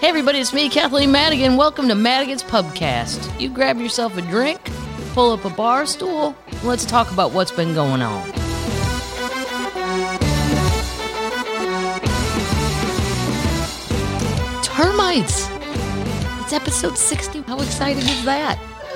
everybody, it's me, Kathleen Madigan. Welcome to Madigan's Pubcast. You grab yourself a drink, pull up a bar stool, and let's talk about what's been going on. Termites! It's episode 60. How exciting is that?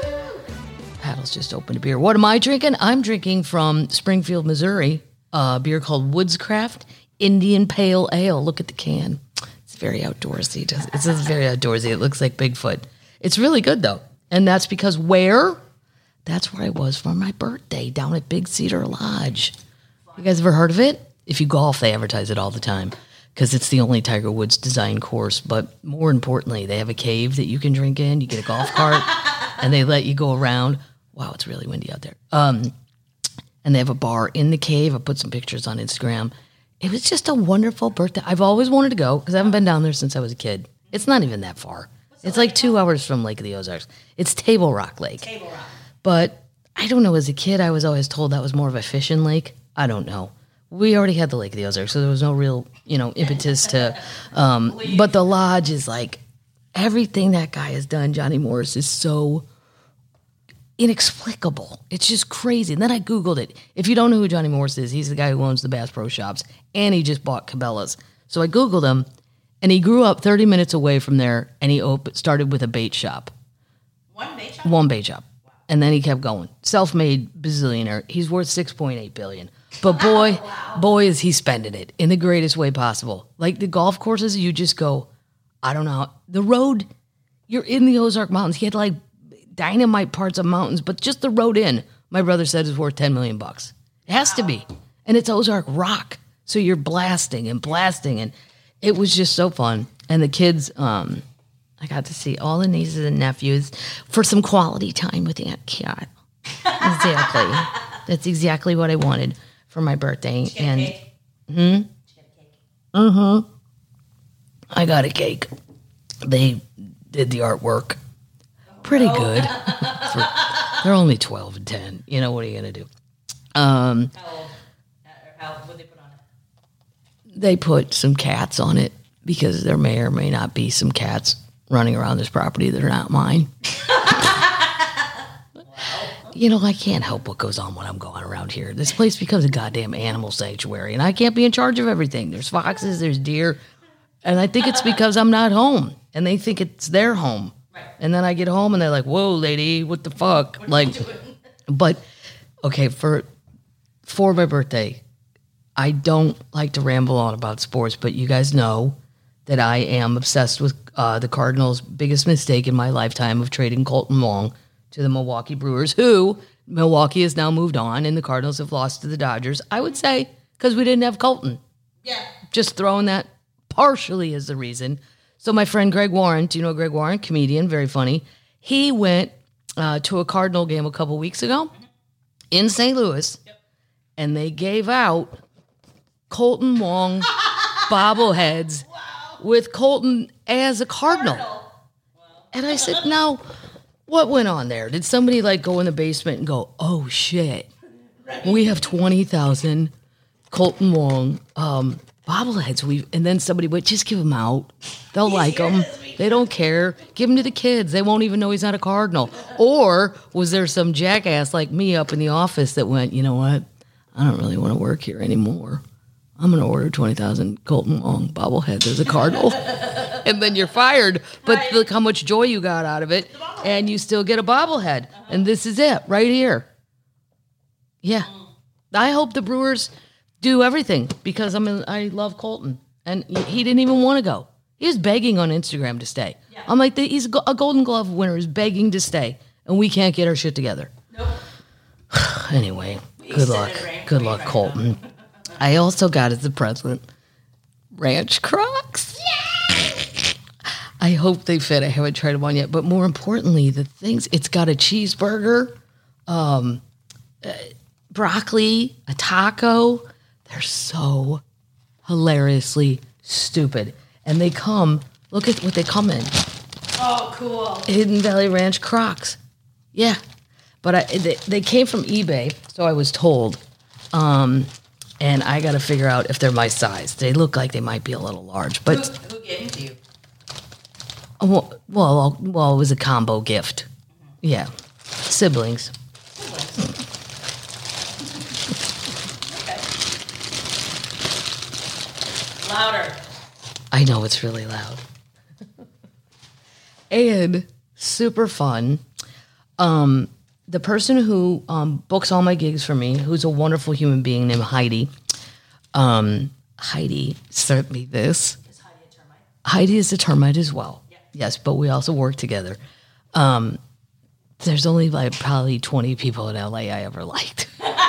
Paddle's just opened a beer. What am I drinking? I'm drinking from Springfield, Missouri, a beer called Woodscraft Indian Pale Ale. Look at the can. It's very outdoorsy. It's very outdoorsy. It looks like Bigfoot. It's really good, though. And that's because where? That's where I was for my birthday, down at Big Cedar Lodge. You guys ever heard of it? If you golf, they advertise it all the time because it's the only Tiger Woods design course. But more importantly, they have a cave that you can drink in. You get a golf cart, and they let you go around. Wow, it's really windy out there. And they have a bar in the cave. I put some pictures on Instagram. It was just a wonderful birthday. I've always wanted to go because I haven't been down there since I was a kid. It's not even that far. It's like 2 hours from Lake of the Ozarks. It's Table Rock Lake. Table Rock. But I don't know. As a kid, I was always told that was more of a fishing lake. I don't know. We already had the Lake of the Ozarks, so there was no real, impetus to. But the lodge is like everything that guy has done. Johnny Morris is so inexplicable. It's just crazy. And then I Googled it. If you don't know who Johnny Morris is, he's the guy who owns the Bass Pro Shops, and he just bought Cabela's. So I Googled him, and he grew up 30 minutes away from there, and he started with a bait shop. One bait shop? One bait shop. Wow. And then he kept going. Self-made bazillionaire. He's worth $6.8 billion. But boy, is he spending it in the greatest way possible. Like the golf courses, you just go, I don't know. The road, you're in the Ozark Mountains. He had like dynamite parts of mountains, but just the road in, my brother said, is worth $10 million. It has to be. And it's Ozark rock. So you're blasting, and it was just so fun. And the kids, I got to see all the nieces and nephews for some quality time with Aunt Kat. Exactly. That's exactly what I wanted for my birthday. I got a cake. They did the artwork. Pretty good. They're only 12 and 10. You know, what are you going to do? How what they put on it? They put some cats on it because there may or may not be some cats running around this property that are not mine. I can't help what goes on when I'm going around here. This place becomes a goddamn animal sanctuary, and I can't be in charge of everything. There's foxes, there's deer, and I think it's because I'm not home, and they think it's their home. Right. And then I get home, and they're like, whoa, lady, what the fuck? But, okay, for my birthday, I don't like to ramble on about sports, but you guys know that I am obsessed with the Cardinals' biggest mistake in my lifetime of trading Colton Wong to the Milwaukee Brewers, who Milwaukee has now moved on, and the Cardinals have lost to the Dodgers. I would say because we didn't have Colton. Yeah. Just throwing that partially as the reason. So my friend Greg Warren, do you know Greg Warren? Comedian, very funny. He went to a Cardinal game a couple weeks ago in St. Louis, and they gave out Colton Wong bobbleheads with Colton as a Cardinal. Wow. And I said, now, what went on there? Did somebody go in the basement and go, oh shit, we have 20,000 Colton Wong bobbleheads. And then somebody went, just give them out. They'll like them. They don't care. Give them to the kids. They won't even know he's not a Cardinal. Or was there some jackass like me up in the office that went, you know what? I don't really want to work here anymore. I'm going to order 20,000 Colton Wong bobbleheads as a Cardinal. And then you're fired. But look how much joy you got out of it. And you still get a bobblehead. And this is it right here. Yeah. I hope the Brewers do everything because I love Colton. And he didn't even want to go. He was begging on Instagram to stay. Yeah. I'm like, he's a Golden Glove winner is begging to stay. And we can't get our shit together. Nope. Anyway, good luck. Good luck, Colton. I also got as a present Ranch Crocs. Yeah! I hope they fit. I haven't tried them on yet. But more importantly, it's got a cheeseburger, broccoli, a taco. They're so hilariously stupid. And they come, look at what they come in. Oh, cool. Hidden Valley Ranch Crocs. Yeah. But they came from eBay, so I was told. And I got to figure out if they're my size. They look like they might be a little large. But who gave them to you? Well, it was a combo gift. Yeah. Siblings. Okay. Louder. I know it's really loud. And super fun. The person who books all my gigs for me, who's a wonderful human being named Heidi. Heidi sent me this. Is Heidi a termite? Heidi is a termite as well. Yeah. Yes, but we also work together. There's only like probably 20 people in LA I ever liked.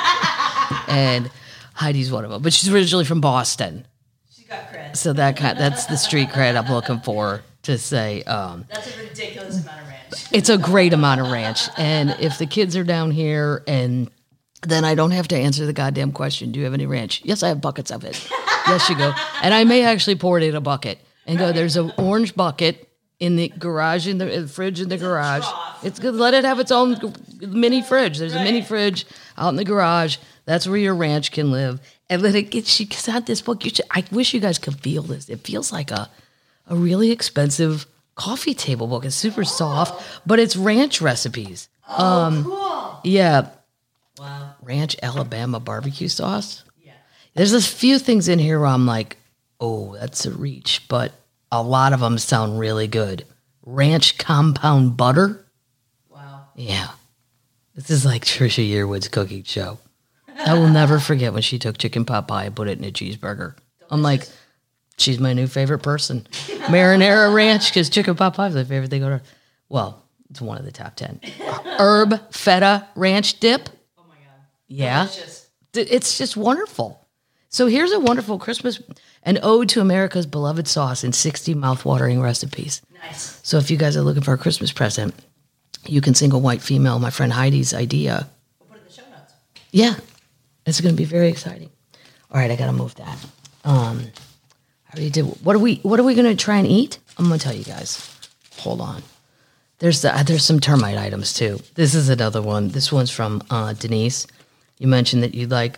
And Heidi's one of them. But she's originally from Boston. She's got cred. So that's the street cred I'm looking for to say. That's a ridiculous amount of ranch. It's a great amount of ranch. And if the kids are down here and then I don't have to answer the goddamn question, do you have any ranch? Yes, I have buckets of it. Yes, you go. And I may actually pour it in a bucket and go, there's an orange bucket in the garage, in the fridge in the garage. It's good. Let it have its own mini fridge. There's a mini fridge out in the garage. That's where your ranch can live. And let it get, she got this book. I wish you guys could feel this. It feels like a really expensive coffee table book. It's super soft, but it's ranch recipes. Cool. Yeah. Wow. Ranch Alabama barbecue sauce. Yeah. There's a few things in here where I'm like, oh, that's a reach, but a lot of them sound really good. Ranch compound butter. Wow. Yeah. This is like Trisha Yearwood's cooking show. I will never forget when she took chicken pot pie and put it in a cheeseburger. I'm like, she's my new favorite person. Marinara ranch, because chicken pot pie is my favorite thing on earth. Well, it's one of the top 10. Herb feta ranch dip. Oh my God. Yeah. Delicious. It's just wonderful. So here's a wonderful Christmas, an ode to America's beloved sauce in 60 mouth-watering recipes. Nice. So if you guys are looking for a Christmas present, you can single white female my friend Heidi's idea. We'll put it in the show notes. Yeah, it's going to be very exciting. All right, I got to move that. I already did. What are we going to try and eat? I'm going to tell you guys. Hold on. There's some termite items too. This is another one. This one's from Denise. You mentioned that you like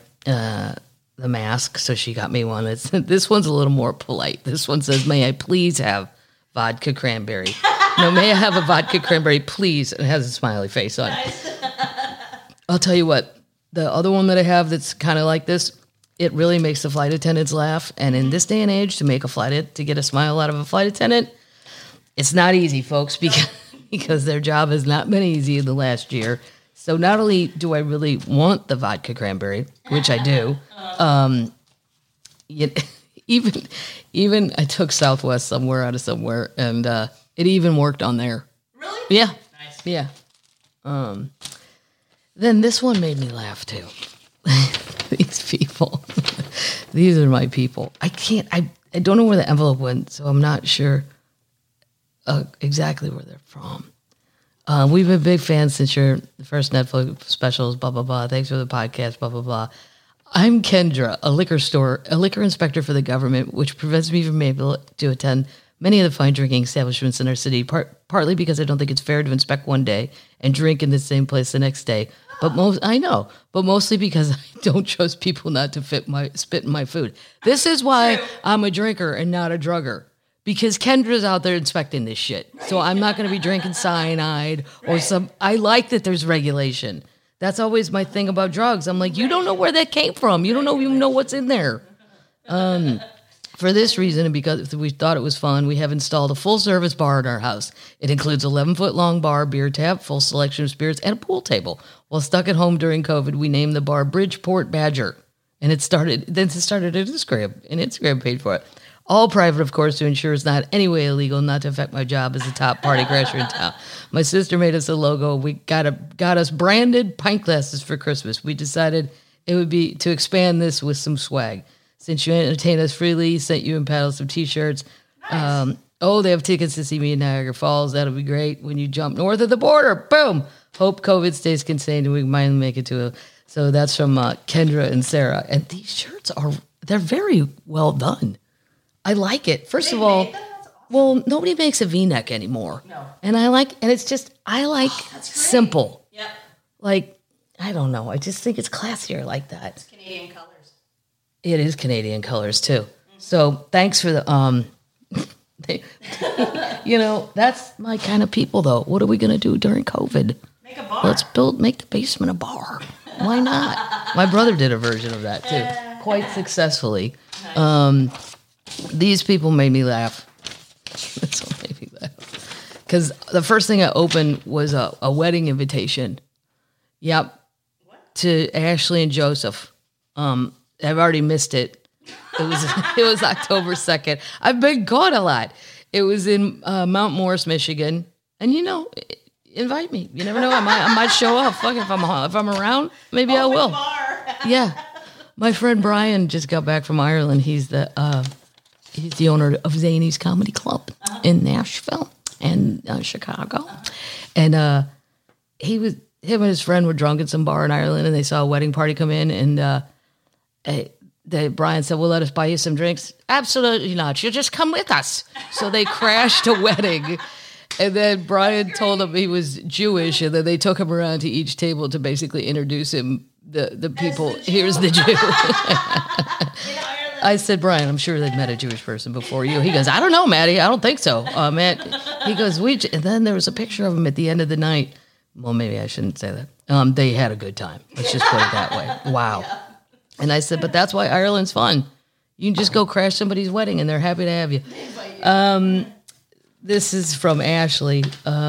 the mask, so she got me one. This one's a little more polite. This one says, "May I please have vodka cranberry?" No, may I have a vodka cranberry, please? And it has a smiley face on it. I'll tell you what. The other one that I have that's kind of like this, it really makes the flight attendants laugh. And in this day and age, to get a smile out of a flight attendant, it's not easy, folks, because their job has not been easy in the last year. So not only do I really want the vodka cranberry, which I do, even I took Southwest somewhere out of somewhere, and it even worked on there. Really? Yeah. Nice. Yeah. Then this one made me laugh too. These people. These are my people. I don't know where the envelope went, so I'm not sure exactly where they're from. We've been big fans since your first Netflix specials, blah, blah, blah. Thanks for the podcast, blah, blah, blah. I'm Kendra, a liquor inspector for the government, which prevents me from being able to attend many of the fine drinking establishments in our city, partly because I don't think it's fair to inspect one day and drink in the same place the next day. But mostly because I don't trust people not to spit in my food. This is why I'm a drinker and not a drugger. Because Kendra's out there inspecting this shit. So I'm not going to be drinking cyanide or I like that there's regulation. That's always my thing about drugs. I'm like, you don't know where that came from. You don't even know what's in there. For this reason, and because we thought it was fun, we have installed a full-service bar in our house. It includes 11-foot-long bar, beer tap, full selection of spirits, and a pool table. While stuck at home during COVID, we named the bar Bridgeport Badger. And it started an Instagram page for it. All private, of course, to ensure it's not any way illegal, not to affect my job as a top party crasher in town. My sister made us a logo. We got us branded pint glasses for Christmas. We decided it would be to expand this with some swag. Since you entertain us freely, sent you and Paddle some T-shirts. Nice. They have tickets to see me in Niagara Falls. That'll be great when you jump north of the border. Boom. Hope COVID stays contained and we might make it to So that's from Kendra and Sarah. And these shirts they're very well done. I like it. First of all, well, nobody makes a V-neck anymore. No. And I like simple. Yep. Like, I don't know. I just think it's classier like that. It's Canadian colors. It is Canadian colors too. Mm-hmm. So thanks for the They, that's my kind of people, though. What are we going to do during COVID? Make a bar. Let's make the basement a bar. Why not? My brother did a version of that, too, quite successfully. These people made me laugh. That's what made me laugh. Because the first thing I opened was a wedding invitation. Yep. What? To Ashley and Joseph. I've already missed it. It was October 2nd. I've been gone a lot. It was in Mount Morris, Michigan. And invite me. You never know. I might show up. Fuck, if I'm around, maybe I will. Bar. Yeah. My friend Brian just got back from Ireland. He's the owner of Zany's Comedy Club in Nashville and Chicago. And him and his friend were drunk at some bar in Ireland, and they saw a wedding party come in, and Brian said, "Well, let us buy you some drinks." "Absolutely not. You just come with us." So they crashed a wedding. And then Brian told him he was Jewish, and then they took him around to each table to basically introduce him, the people. Here's the Jew. I said, "Brian, I'm sure they've met a Jewish person before you." He goes, "I don't know, Maddie. I don't think so." Matt, he goes, and then there was a picture of him at the end of the night. Well, maybe I shouldn't say that. They had a good time. Let's just put it that way. Wow. Yeah. And I said, but that's why Ireland's fun. You can just go crash somebody's wedding, and they're happy to have you. This is from Ashley.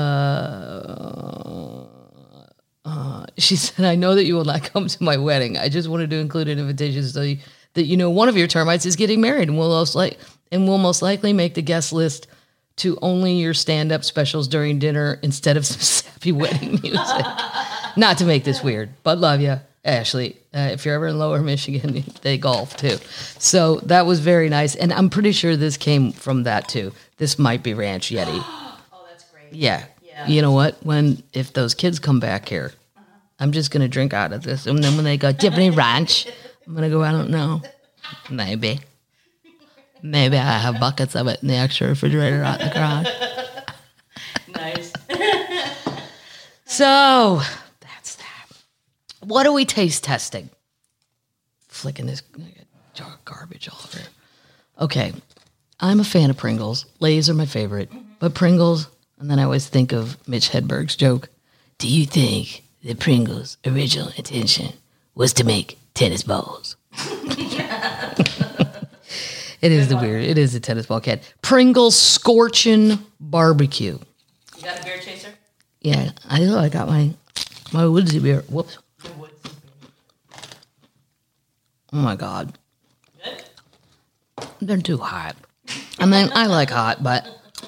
She said, "I know that you will not come to my wedding. I just wanted to include an invitation so that one of your termites is getting married, and we'll most likely make the guest list to only your stand-up specials during dinner instead of some sappy wedding music." Not to make this weird, but love you, Ashley. If you're ever in Lower Michigan, they golf too. So that was very nice, and I'm pretty sure this came from that too. This might be Ranch Yeti. Oh, that's great. Yeah. You know what? If those kids come back here, I'm just gonna drink out of this, and then when they go, "Tiffany Ranch," I'm gonna go, "I don't know, maybe I have buckets of it in the extra refrigerator out in the garage." Nice. So that's that. What are we taste testing? Flicking this jar of garbage all over. Okay, I'm a fan of Pringles. Lay's are my favorite, but Pringles. And then I always think of Mitch Hedberg's joke. Do you think that Pringles' original intention was to make tennis balls? It is a tennis ball can. Pringles Scorchin' Barbecue. You got a beer chaser? Yeah, I know. I got my woodsy beer. Whoops. Oh my God. Good? They're too hot. I mean, I like hot, but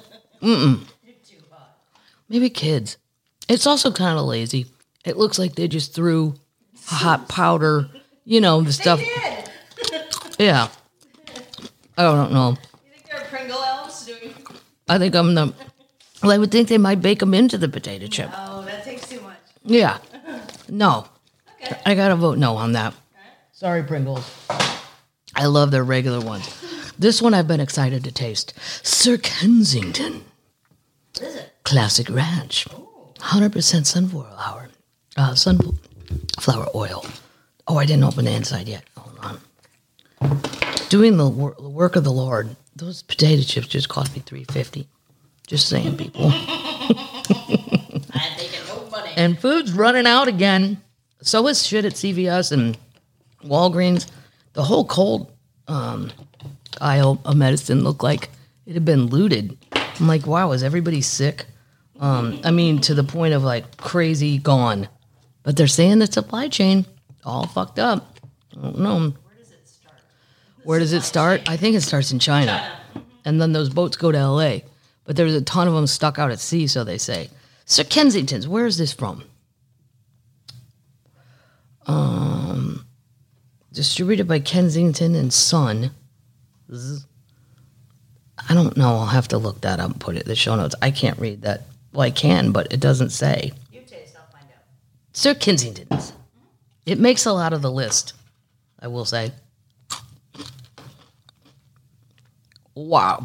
maybe kids. It's also kind of lazy. It looks like they just threw hot powder, the stuff. They did. Yeah. I don't know. You think they're Pringle elves doing? I think well, I would think they might bake them into the potato chip. Oh, that takes too much. Yeah. No. Okay. I got to vote no on that. Sorry, Pringles. I love their regular ones. This one I've been excited to taste. Sir Kensington. What is it? Classic Ranch. 100% sunflower oil. Oh, I didn't open the inside yet. Hold on. Doing the work of the Lord. Those potato chips just cost me $3.50. Just saying, people. I'm taking no money. And food's running out again. So is shit at CVS and Walgreens. The whole cold aisle of medicine looked like it had been looted. I'm like, wow, is everybody sick? To the point of like crazy gone. But they're saying the supply chain all fucked up. I don't know. Where does it start? I think it starts in China. And then those boats go to LA. But there's a ton of them stuck out at sea, so they say. Sir Kensington's, where is this from? Distributed by Kensington and Son. I don't know. I'll have to look that up and put it in the show notes. I can't read that. Well, I can, but it doesn't say. You taste, I'll find out. Sir Kensington's. It makes a lot of the list, I will say. Wow.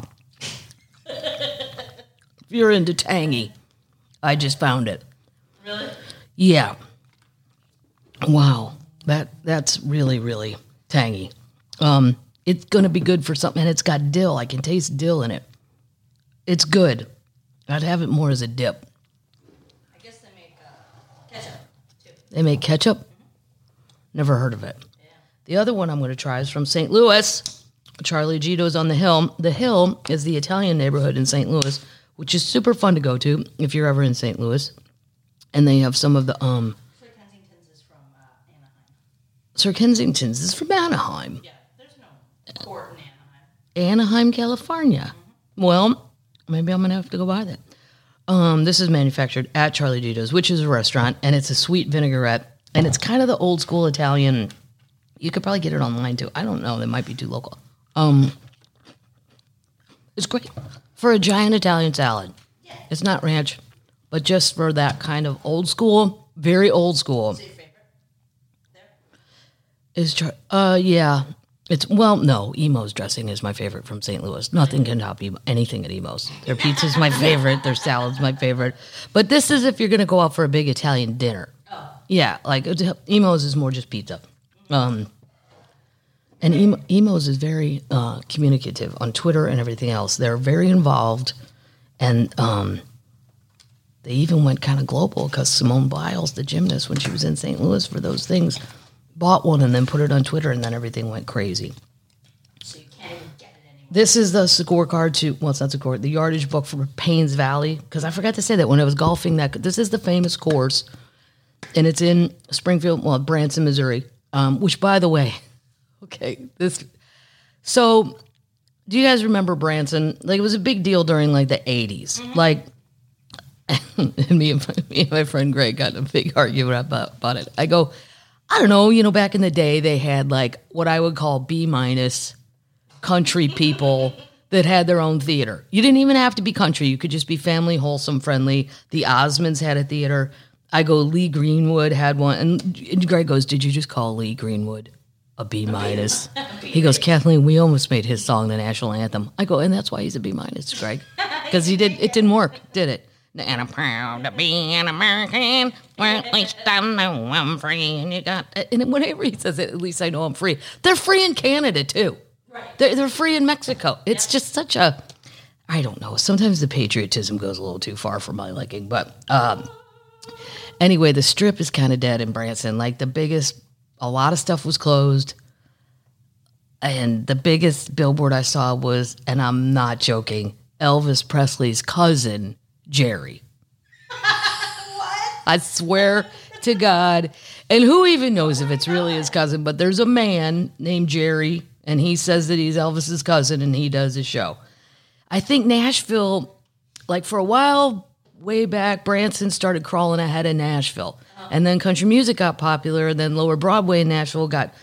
If you're into tangy, I just found it. Really? Yeah. Wow. That's really, really tangy. It's going to be good for something, and it's got dill. I can taste dill in it. It's good. I'd have it more as a dip. I guess they make ketchup too. They make ketchup? Never heard of it. Yeah. The other one I'm going to try is from St. Louis. Charlie Gito's on the Hill. The Hill is the Italian neighborhood in St. Louis, which is super fun to go to if you're ever in St. Louis. And they have some of the Sir Kensington's is from Anaheim. Sir Kensington's is from Anaheim. Yeah, there's no court in Anaheim. Anaheim, California. Well, maybe I'm going to have to go buy that. This is manufactured at Charlie Gito's, which is a restaurant, and it's a sweet vinaigrette, and it's kind of the old school Italian. You could probably get it online too. I don't know. It might be too local. It's great for a giant Italian salad. Yeah. It's not ranch, but just for that kind of old school, very old school. What's your favorite? There? Yeah. No, Emo's dressing is my favorite from St. Louis. Nothing can top anything at Emo's. Their pizza's my favorite. Their salad's my favorite. But this is if you're going to go out for a big Italian dinner. Oh. Yeah, like Emo's is more just pizza. And Emo's is very communicative on Twitter and everything else. They're very involved. And they even went kind of global because Simone Biles, the gymnast, when she was in St. Louis for those things, bought one and then put it on Twitter, and then everything went crazy. So you can't even get it anymore. This is the scorecard to, well, it's not scorecard, the yardage book for Paynes Valley, because I forgot to say that when I was golfing, that this is the famous course, and it's in Branson, Missouri, which, by the way, so do you guys remember Branson? Like, it was a big deal during, like, the 80s. Mm-hmm. Like, and me and my friend Greg got in a big argument about it. I go, I don't know, back in the day, they had like what I would call B- country people that had their own theater. You didn't even have to be country. You could just be family, wholesome, friendly. The Osmonds had a theater. I go, Lee Greenwood had one. And Greg goes, did you just call Lee Greenwood a B-? He goes, Kathleen, we almost made his song the national anthem. I go, and that's why he's a B-, Greg. Because it didn't work, did it? And I'm proud to be an American. Well, at least I know I'm free. And whenever he says it, at least I know I'm free. They're free in Canada too. Right. They're free in Mexico. It's just such a, I don't know. Sometimes the patriotism goes a little too far for my liking. But anyway, the strip is kind of dead in Branson. Like a lot of stuff was closed. And the biggest billboard I saw was, and I'm not joking, Elvis Presley's cousin, Jerry. What? I swear to God. And who even knows if it's really his cousin, but there's a man named Jerry, and he says that he's Elvis's cousin, and he does his show. I think Nashville, like for a while, way back, Branson started crawling ahead of Nashville. And then country music got popular, and then Lower Broadway in Nashville got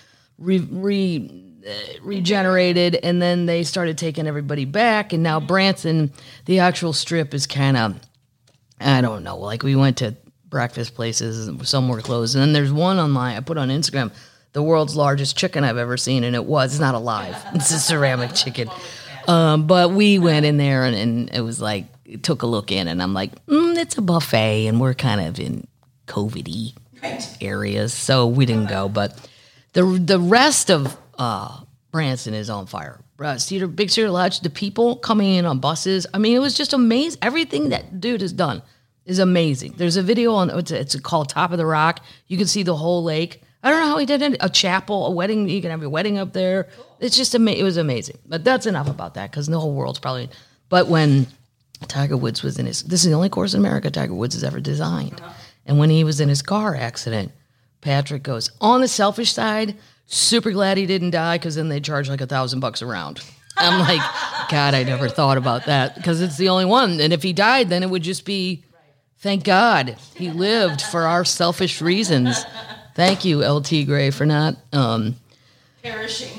regenerated, and then they started taking everybody back, and now Branson, the actual strip is kind of, I don't know, like we went to breakfast places, and some were closed, and then there's one online I put on Instagram, the world's largest chicken I've ever seen, and it's not alive, it's a ceramic chicken, but we went in there, and it was like, took a look in, and I'm like, it's a buffet, and we're kind of in COVID-y areas, so we didn't go, but the rest of Branson is on fire. Big Cedar Lodge, the people coming in on buses. I mean, it was just amazing. Everything that dude has done is amazing. There's a video on, it's called Top of the Rock. You can see the whole lake. I don't know how he did it. A chapel, a wedding. You can have your wedding up there. It's just it was amazing. But that's enough about that because the whole world's probably. But when Tiger Woods was this is the only course in America Tiger Woods has ever designed. Uh-huh. And when he was in his car accident, Patrick goes, on the selfish side, super glad he didn't die because then they charge like $1,000 a round. I'm like, God, I never thought about that because it's the only one. And if he died, then it would just be, thank God he lived for our selfish reasons. Thank you, LT Gray, for not perishing.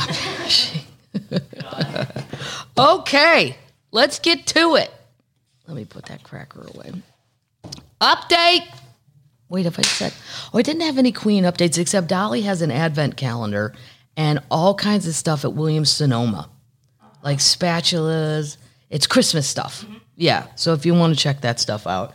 Okay, let's get to it. Let me put that cracker away. Update. Wait, if I said, I didn't have any Queen updates except Dolly has an advent calendar and all kinds of stuff at Williams-Sonoma, like spatulas. It's Christmas stuff. Mm-hmm. Yeah, so if you want to check that stuff out.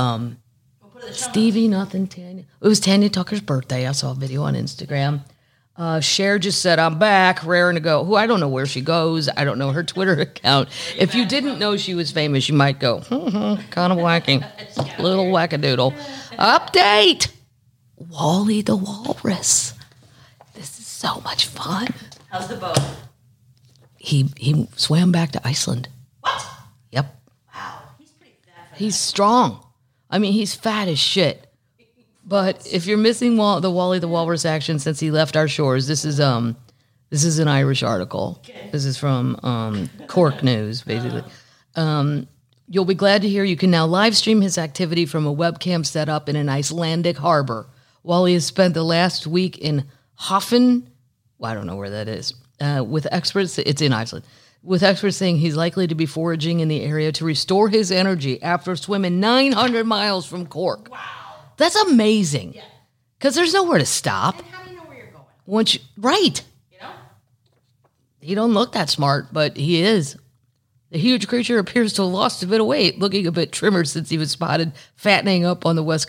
Stevie, nothing, Tanya. It was Tanya Tucker's birthday. I saw a video on Instagram. Cher just said, I'm back, raring to go. Who I don't know where she goes. I don't know her Twitter account. If you didn't know she was famous, you might go, kind of whacking. Little wackadoodle. Update! Wally the Walrus. This is so much fun. How's the boat? He swam back to Iceland. What? Yep. Wow, he's pretty fat. He's strong. I mean, he's fat as shit. But if you're missing the Wally the Walrus action since he left our shores, this is an Irish article. Okay. This is from Cork News, basically. You'll be glad to hear you can now live stream his activity from a webcam set up in an Icelandic harbor. Wally has spent the last week in Hoffen. Well, I don't know where that is. With experts, it's in Iceland. With experts saying he's likely to be foraging in the area to restore his energy after swimming 900 miles from Cork. Wow. That's amazing. Yeah. Because there's nowhere to stop. And how do you know where you're going? Right. You know? He don't look that smart, but he is. The huge creature appears to have lost a bit of weight, looking a bit trimmer since he was spotted fattening up on the West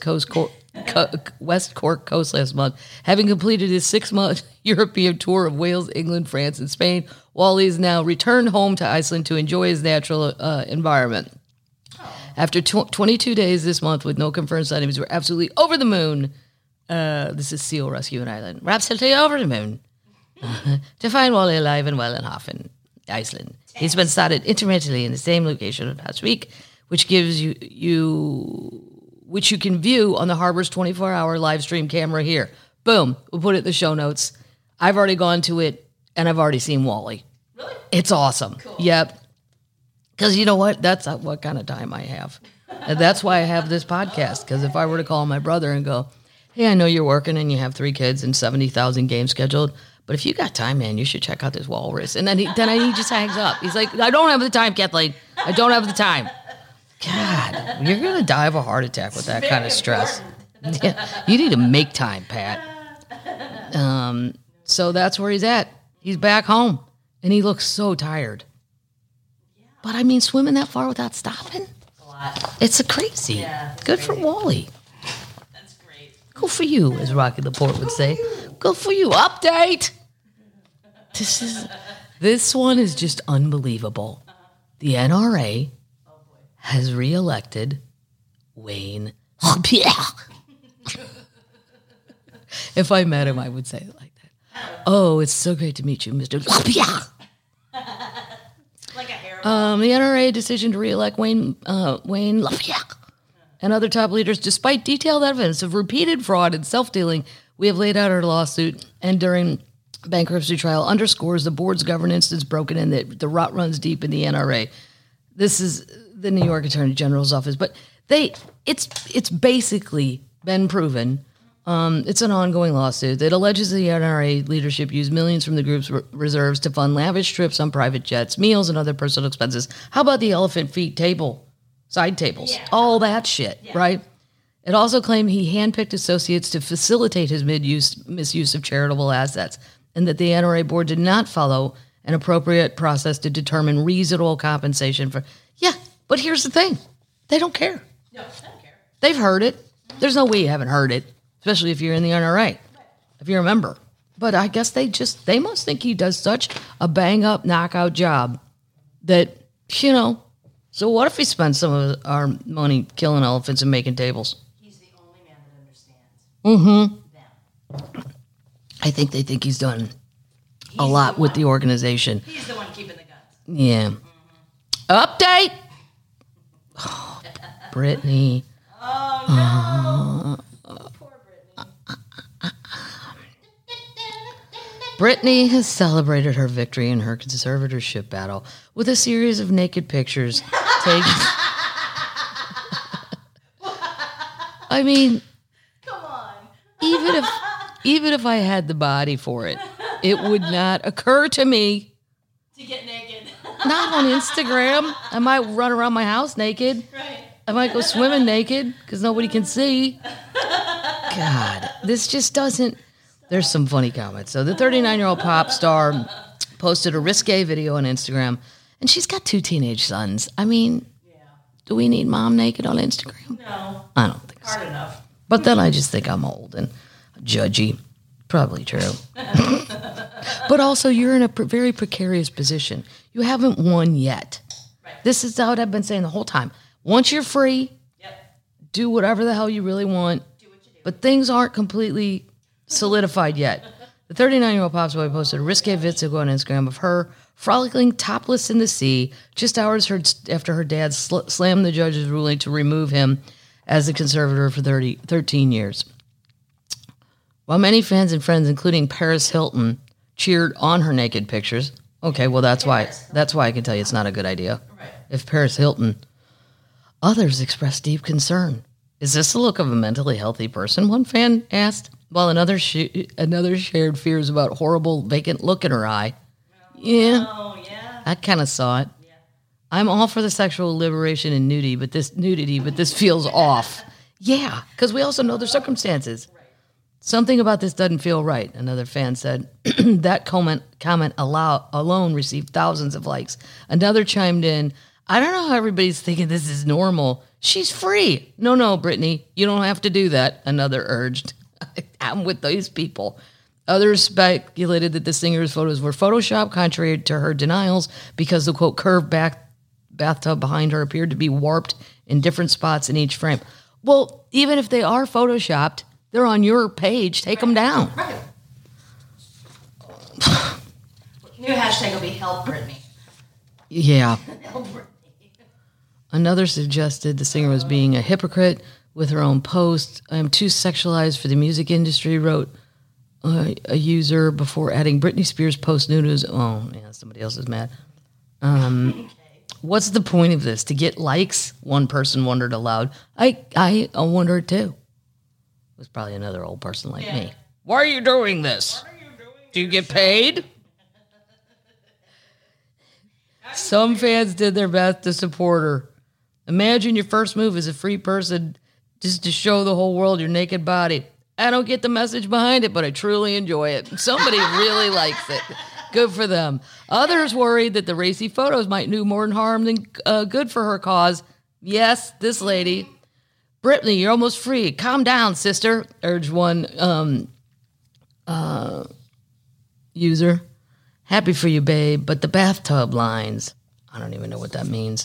Cork coast last month. Having completed his 6-month European tour of Wales, England, France, and Spain, Wally is now returned home to Iceland to enjoy his natural environment. After 22 days this month with no confirmed sightings, we're absolutely over the moon. This is Seal Rescue in Ireland. We're absolutely over the moon to find Wally alive and well in Hoffen, Iceland. He's been spotted intermittently in the same location last week, which gives which you can view on the harbor's 24-hour live stream camera here. Boom. We'll put it in the show notes. I've already gone to it, and I've already seen Wally. Really? It's awesome. Cool. Yep. Because you know what? That's what kind of time I have. And that's why I have this podcast. Because if I were to call my brother and go, hey, I know you're working and you have 3 kids and 70,000 games scheduled, but if you got time, man, you should check out this walrus. And then he just hangs up. He's like, I don't have the time, Kathleen. I don't have the time. God, you're going to die of a heart attack with that kind of stress. Yeah, you need to make time, Pat. So that's where he's at. He's back home. And he looks so tired. But I mean, swimming that far without stopping? A lot. It's crazy. Yeah, Good for Wally. That's great. Go for you, as Rocky Laporte would say. Go for you. Update. This one is just unbelievable. The NRA has reelected Wayne LaPierre. If I met him, I would say it like that. Oh, it's so great to meet you, Mr. LaPierre. Like a hair. The NRA decision to reelect Wayne LaPierre and other top leaders, despite detailed evidence of repeated fraud and self-dealing, we have laid out our lawsuit, and during bankruptcy trial underscores the board's governance is broken and that the rot runs deep in the NRA. This is the New York Attorney General's office, but it's basically been proven. It's an ongoing lawsuit that alleges the NRA leadership used millions from the group's reserves to fund lavish trips on private jets, meals, and other personal expenses. How about the elephant feet table, side tables, all that shit, right? It also claimed he handpicked associates to facilitate his misuse of charitable assets, and that the NRA board did not follow an appropriate process to determine reasonable compensation for. Yeah, but here's the thing: they don't care. No, I don't care. They've heard it. There's no way you haven't heard it. Especially if you're in the NRA, if you're a member. But I guess they must think he does such a bang-up, knockout job that, so what if he spends some of our money killing elephants and making tables? He's the only man that understands them. I think they think he's done a lot with the organization. He's the one keeping the guns. Yeah. Update! Oh, Brittany. Oh, no. Poor Brittany. Brittany has celebrated her victory in her conservatorship battle with a series of naked pictures taken. I mean, Come on. even if I had the body for it, it would not occur to me. To get naked. Not on Instagram. I might run around my house naked. Right. I might go swimming naked because nobody can see. God, this just doesn't. There's some funny comments. So the 39-year-old pop star posted a risque video on Instagram, and she's got 2 teenage sons. I mean, do we need mom naked on Instagram? No. I don't think so. Hard enough. But then I just think I'm old and judgy. Probably true. But also, you're in a very precarious position. You haven't won yet. Right. This is what I've been saying the whole time. Once you're free, do whatever the hell you really want. Do what you do. But things aren't completely solidified yet. The 39-year-old Pops Boy posted a risque video on Instagram of her frolicking topless in the sea just hours after her dad slammed the judge's ruling to remove him as the conservator for 13 years. While many fans and friends, including Paris Hilton, cheered on her naked pictures. Okay, well, that's why I can tell you it's not a good idea. Right. If Paris Hilton... Others expressed deep concern. Is this the look of a mentally healthy person? One fan asked, while another shared fears about horrible vacant look in her eye. Yeah, Oh, yeah. I kind of saw it. Yeah. I'm all for the sexual liberation and nudity, but this feels off. Yeah, because we also know the circumstances. Right. Something about this doesn't feel right, another fan said. That comment alone received thousands of likes. Another chimed in, I don't know how everybody's thinking this is normal. She's free. No, Brittany, you don't have to do that, another urged. I'm with those people. Others speculated that the singer's photos were photoshopped, contrary to her denials, because the, quote, curved bathtub behind her appeared to be warped in different spots in each frame. Well, even if they are photoshopped, they're on your page. Take them down. Right. New hashtag will be Help Britney. Yeah. Help Britney. Another suggested the singer was being a hypocrite with her own post. I am too sexualized for the music industry, wrote a user before adding Britney Spears post nudes. Oh, yeah, somebody else is mad. What's the point of this? To get likes? One person wondered aloud. I wondered too. It was probably another old person like me. Why are you doing this? Do you get paid? Some fans did their best to support her. Imagine your first move as a free person just to show the whole world your naked body. I don't get the message behind it, but I truly enjoy it. Somebody really likes it. Good for them. Others worried that the racy photos might do more harm than good for her cause. Yes, this lady. Brittany, you're almost free. Calm down, sister, urged one user. Happy for you, babe, but the bathtub lines. I don't even know what that means.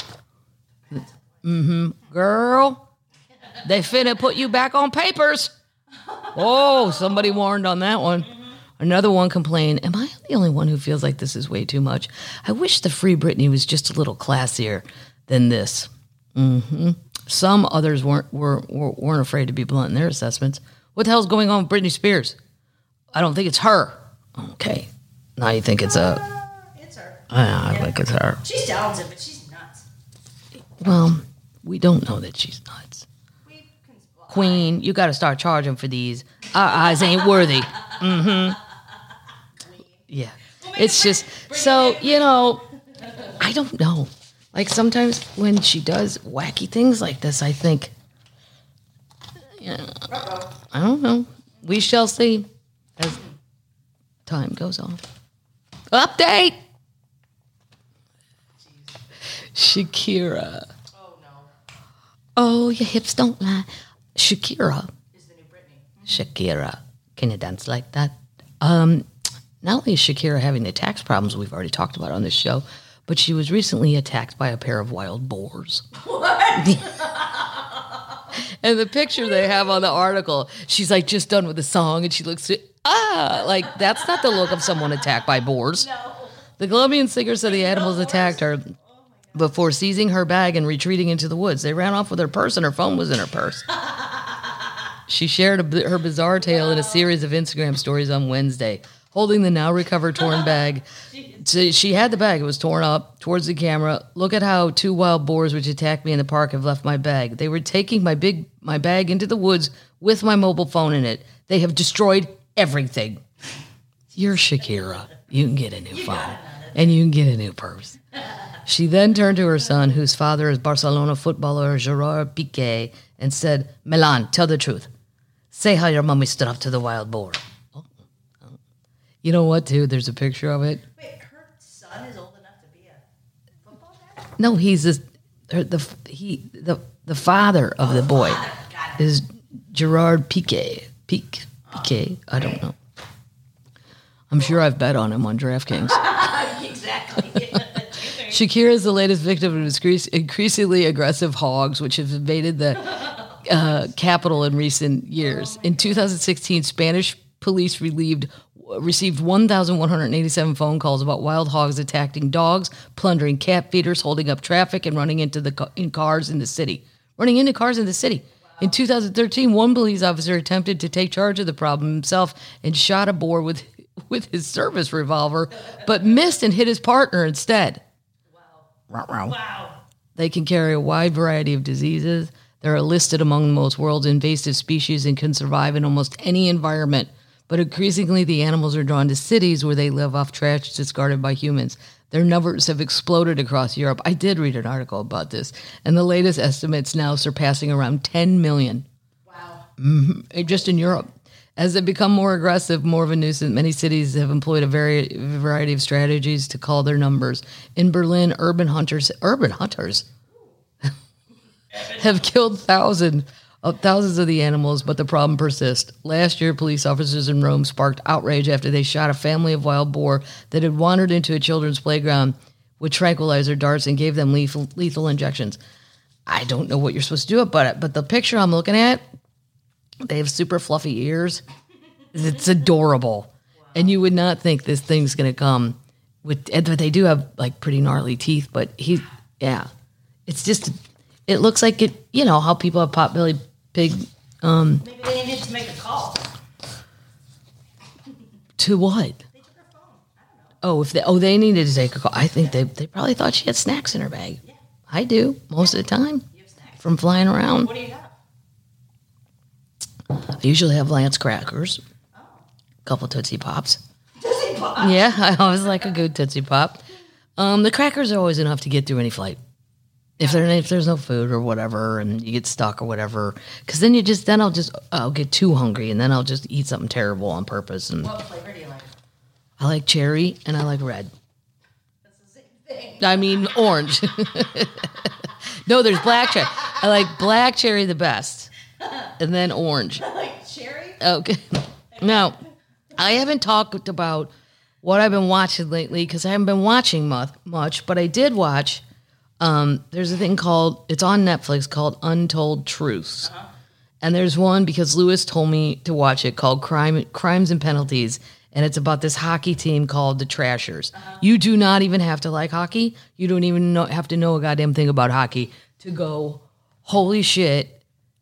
Girl, they finna put you back on papers. Oh, somebody warned on that one. Another one complained, am I the only one who feels like this is way too much? I wish the Free Britney was just a little classier than this. Some others weren't afraid to be blunt in their assessments. What the hell's going on with Britney Spears? I don't think it's her. Okay. Now you think it's a... It's her. I think it's her. She's talented, but she's nuts. Well, we don't know that she's nuts. We can, well, Queen, you got to start charging for these. Our eyes ain't worthy. Yeah. It's just, so, I don't know. Like sometimes when she does wacky things like this, I think, I don't know. We shall see as time goes on. Update! Shakira. Oh, no. Oh, your hips don't lie. Shakira. Is the new Britney. Shakira. Can you dance like that? Not only is Shakira having the tax problems we've already talked about on this show, but she was recently attacked by a pair of wild boars. What? And the picture they have on the article, she's like just done with the song and she looks, like that's not the look of someone attacked by boars. No. The Colombian singer said the animals attacked her before seizing her bag and retreating into the woods. They ran off with her purse and her phone was in her purse. She shared her bizarre tale in a series of Instagram stories on Wednesday, holding the now recovered torn bag. So she had the bag. It was torn up towards the camera. Look at how two wild boars which attacked me in the park have left my bag. They were taking my bag into the woods with my mobile phone in it. They have destroyed everything. You're Shakira. You can get a new phone. And you can get a new purse. She then turned to her son, whose father is Barcelona footballer Gerard Piqué, and said, Milan, tell the truth. Say how your mommy stood up to the wild boar. Oh. You know what, too? There's a picture of it. Wait, her son is old enough to be a football guy? No, he's the father of the boy Got it. is Gerard Piqué. Piqué, I don't know. I'm sure I've bet on him on DraftKings. Exactly. Shakira is the latest victim of increasingly aggressive hogs, which have invaded the capital in recent years. In 2016, Spanish police received 1,187 phone calls about wild hogs attacking dogs, plundering cat feeders, holding up traffic, and running into cars in the city. In 2013, one police officer attempted to take charge of the problem himself and shot a boar with his service revolver, but missed and hit his partner instead. Wow. They can carry a wide variety of diseases. They're listed among the most world's invasive species and can survive in almost any environment. But increasingly, the animals are drawn to cities where they live off trash discarded by humans. Their numbers have exploded across Europe. I did read an article about this, and the latest estimates now surpassing around 10 million. Wow. Just in Europe. As they become more aggressive, more of a nuisance, many cities have employed a variety of strategies to cull their numbers. In Berlin, urban hunters have killed thousands of the animals, but the problem persists. Last year, police officers in Rome sparked outrage after they shot a family of wild boar that had wandered into a children's playground with tranquilizer darts and gave them lethal injections. I don't know what you're supposed to do about it, but the picture I'm looking at, they have super fluffy ears. It's adorable. Wow. And you would not think this thing's going to come with, but they do have like pretty gnarly teeth, but it's just, it looks like it, how people have potbelly pig. Maybe they needed to make a call. To what? They took her phone. I don't know. They needed to take a call. I think they probably thought she had snacks in her bag. Yeah. I do most of the time. You have snacks. From flying around. What do you have? I usually have Lance crackers, a couple Tootsie Pops. Tootsie Pops? Yeah, I always like a good Tootsie Pop. The crackers are always enough to get through any flight. If there's no food or whatever, and you get stuck or whatever, because then I'll get too hungry, and then I'll just eat something terrible on purpose. And What flavor do you like? I like cherry and I like red. That's the same thing. I mean orange. No, there's black cherry. I like black cherry the best, and then orange. I like cherry. Okay. Now, I haven't talked about what I've been watching lately because I haven't been watching much, but I did watch. There's a thing it's on Netflix called Untold Truths. Uh-huh. And there's one because Lewis told me to watch it called Crimes and Penalties. And it's about this hockey team called the Trashers. Uh-huh. You do not even have to like hockey. You don't even have to know a goddamn thing about hockey to go, holy shit.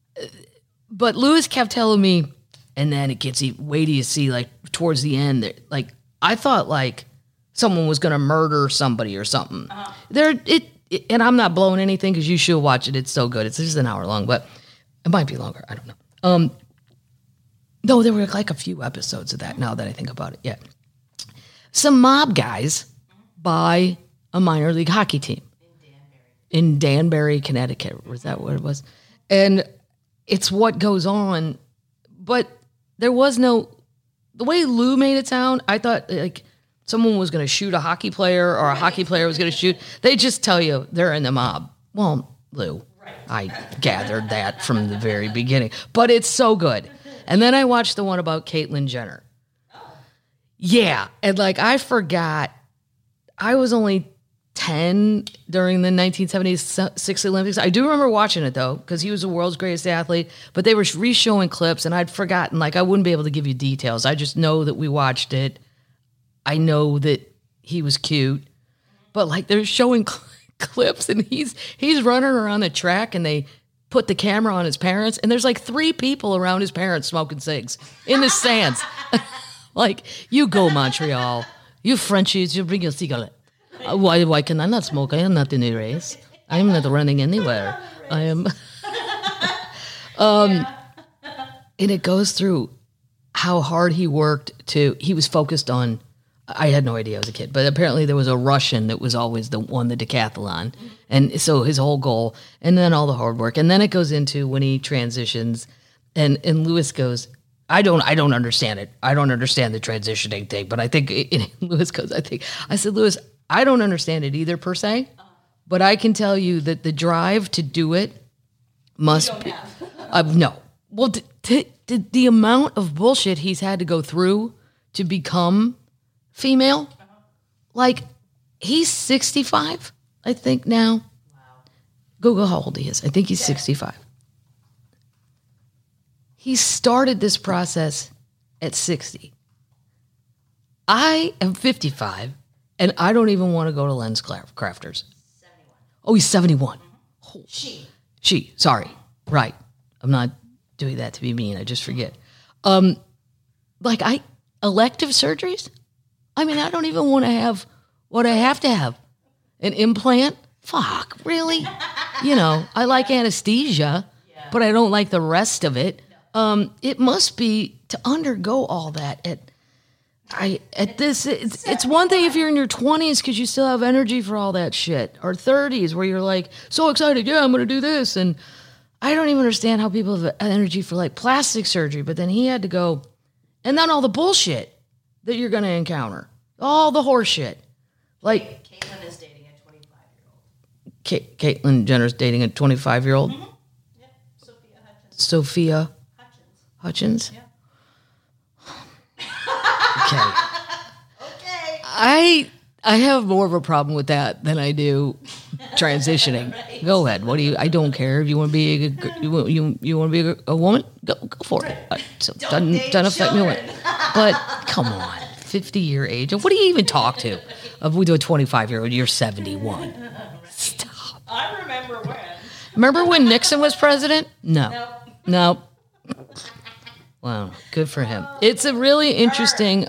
But Lewis kept telling me, and then it gets, wait till you see, like, towards the end, like, I thought, like, someone was going to murder somebody or something. Uh-huh. And I'm not blowing anything because you should watch it. It's so good. It's just an hour long, but it might be longer. I don't know. No, there were like a few episodes of that now that I think about it. Yeah. Some mob guys buy a minor league hockey team in Danbury, Connecticut. Was that what it was? And it's what goes on. But there was the way Lou made it sound, I thought like someone was going to shoot a hockey player or a hockey player was going to shoot. They just tell you they're in the mob. Well, Lou, I gathered that from the very beginning. But it's so good. And then I watched the one about Caitlyn Jenner. Yeah. And like I forgot, I was only 10 during the 1976 Olympics. I do remember watching it though, because he was the world's greatest athlete, but they were re-showing clips and I'd forgotten, like I wouldn't be able to give you details. I just know that we watched it. I know that he was cute, but like they're showing clips and he's running around the track and they put the camera on his parents and there's like 3 people around his parents smoking cigs in the stands. Like, you go Montreal, you Frenchies, you bring your cigarette. Why can I not smoke? I am not in a race. I am not running anywhere. I am. And it goes through how hard he worked he was focused on, I had no idea I was a kid, but apparently there was a Russian that was always the decathlon. And so his whole goal, and then all the hard work. And then it goes into when he transitions and Lewis goes, I don't understand it. I don't understand the transitioning thing, but I think Lewis goes, I said, Lewis, I don't understand it either per se, but I can tell you that the drive to do it must be, no. Well, the amount of bullshit he's had to go through to become female. Like, he's 65, I think now. Wow. Google how old he is. I think he's 65. He started this process at 60. I am 55, and I don't even want to go to Lens Crafters. 71. Oh, he's 71. Mm-hmm. She, sorry. Right. I'm not doing that to be mean. I just forget. Elective surgeries? I mean, I don't even want to have what I have to have. An implant? Fuck, really? I like anesthesia, but I don't like the rest of it. It must be to undergo all that it's one thing if you're in your 20s because you still have energy for all that shit, or 30s where you're like so excited, yeah, I'm going to do this. And I don't even understand how people have energy for like plastic surgery, but then he had to go, and then all the bullshit that you're going to encounter, all the horse shit. Like Caitlyn is dating a 25-year-old. Caitlyn Jenner's dating a 25-year-old. Mm-hmm. Yep. Sophia Hutchins. Yeah. Okay. Okay. I have more of a problem with that than I do transitioning. Right. Go ahead. What do you? I don't care if you want to be you want to be a woman. Go for it. Doesn't affect me. But come on, 50-year age. What do you even talk to? If we do a 25-year-old, you're 71. Stop. I remember when. Remember when Nixon was president? No. Wow, good for him. It's a really interesting.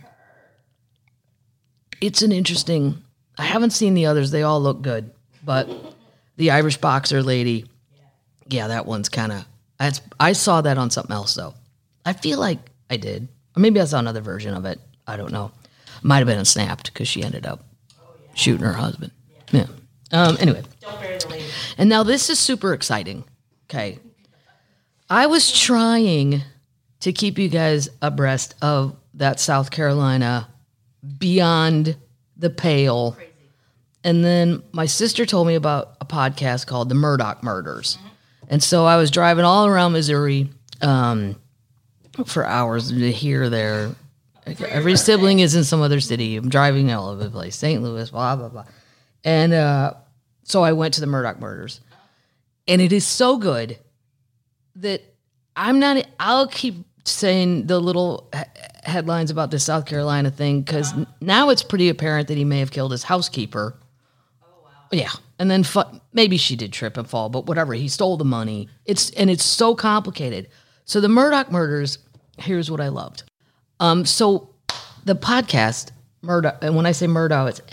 It's an interesting. I haven't seen the others. They all look good, but the Irish boxer lady, yeah, that one's kind of. I saw that on something else though. I feel like I did, or maybe I saw another version of it. I don't know. Might have been on Snapped because she ended up shooting her husband. Yeah. Anyway. Don't bury the lady. And now this is super exciting. Okay. I was trying to keep you guys abreast of that South Carolina beyond the pale. Crazy. And then my sister told me about a podcast called The Murdaugh Murders. Mm-hmm. And so I was driving all around Missouri for hours to hear their... Every sibling is in some other city. I'm driving all over the place. St. Louis, blah, blah, blah. And so I went to The Murdaugh Murders. And it is so good that I'll keep saying the little headlines about the South Carolina thing because now it's pretty apparent that he may have killed his housekeeper. Oh, wow. Yeah. And then maybe she did trip and fall, but whatever. He stole the money. It's so complicated. So the Murdaugh Murders, here's what I loved. So the podcast, Murdaugh, and when I say Murdaugh, it's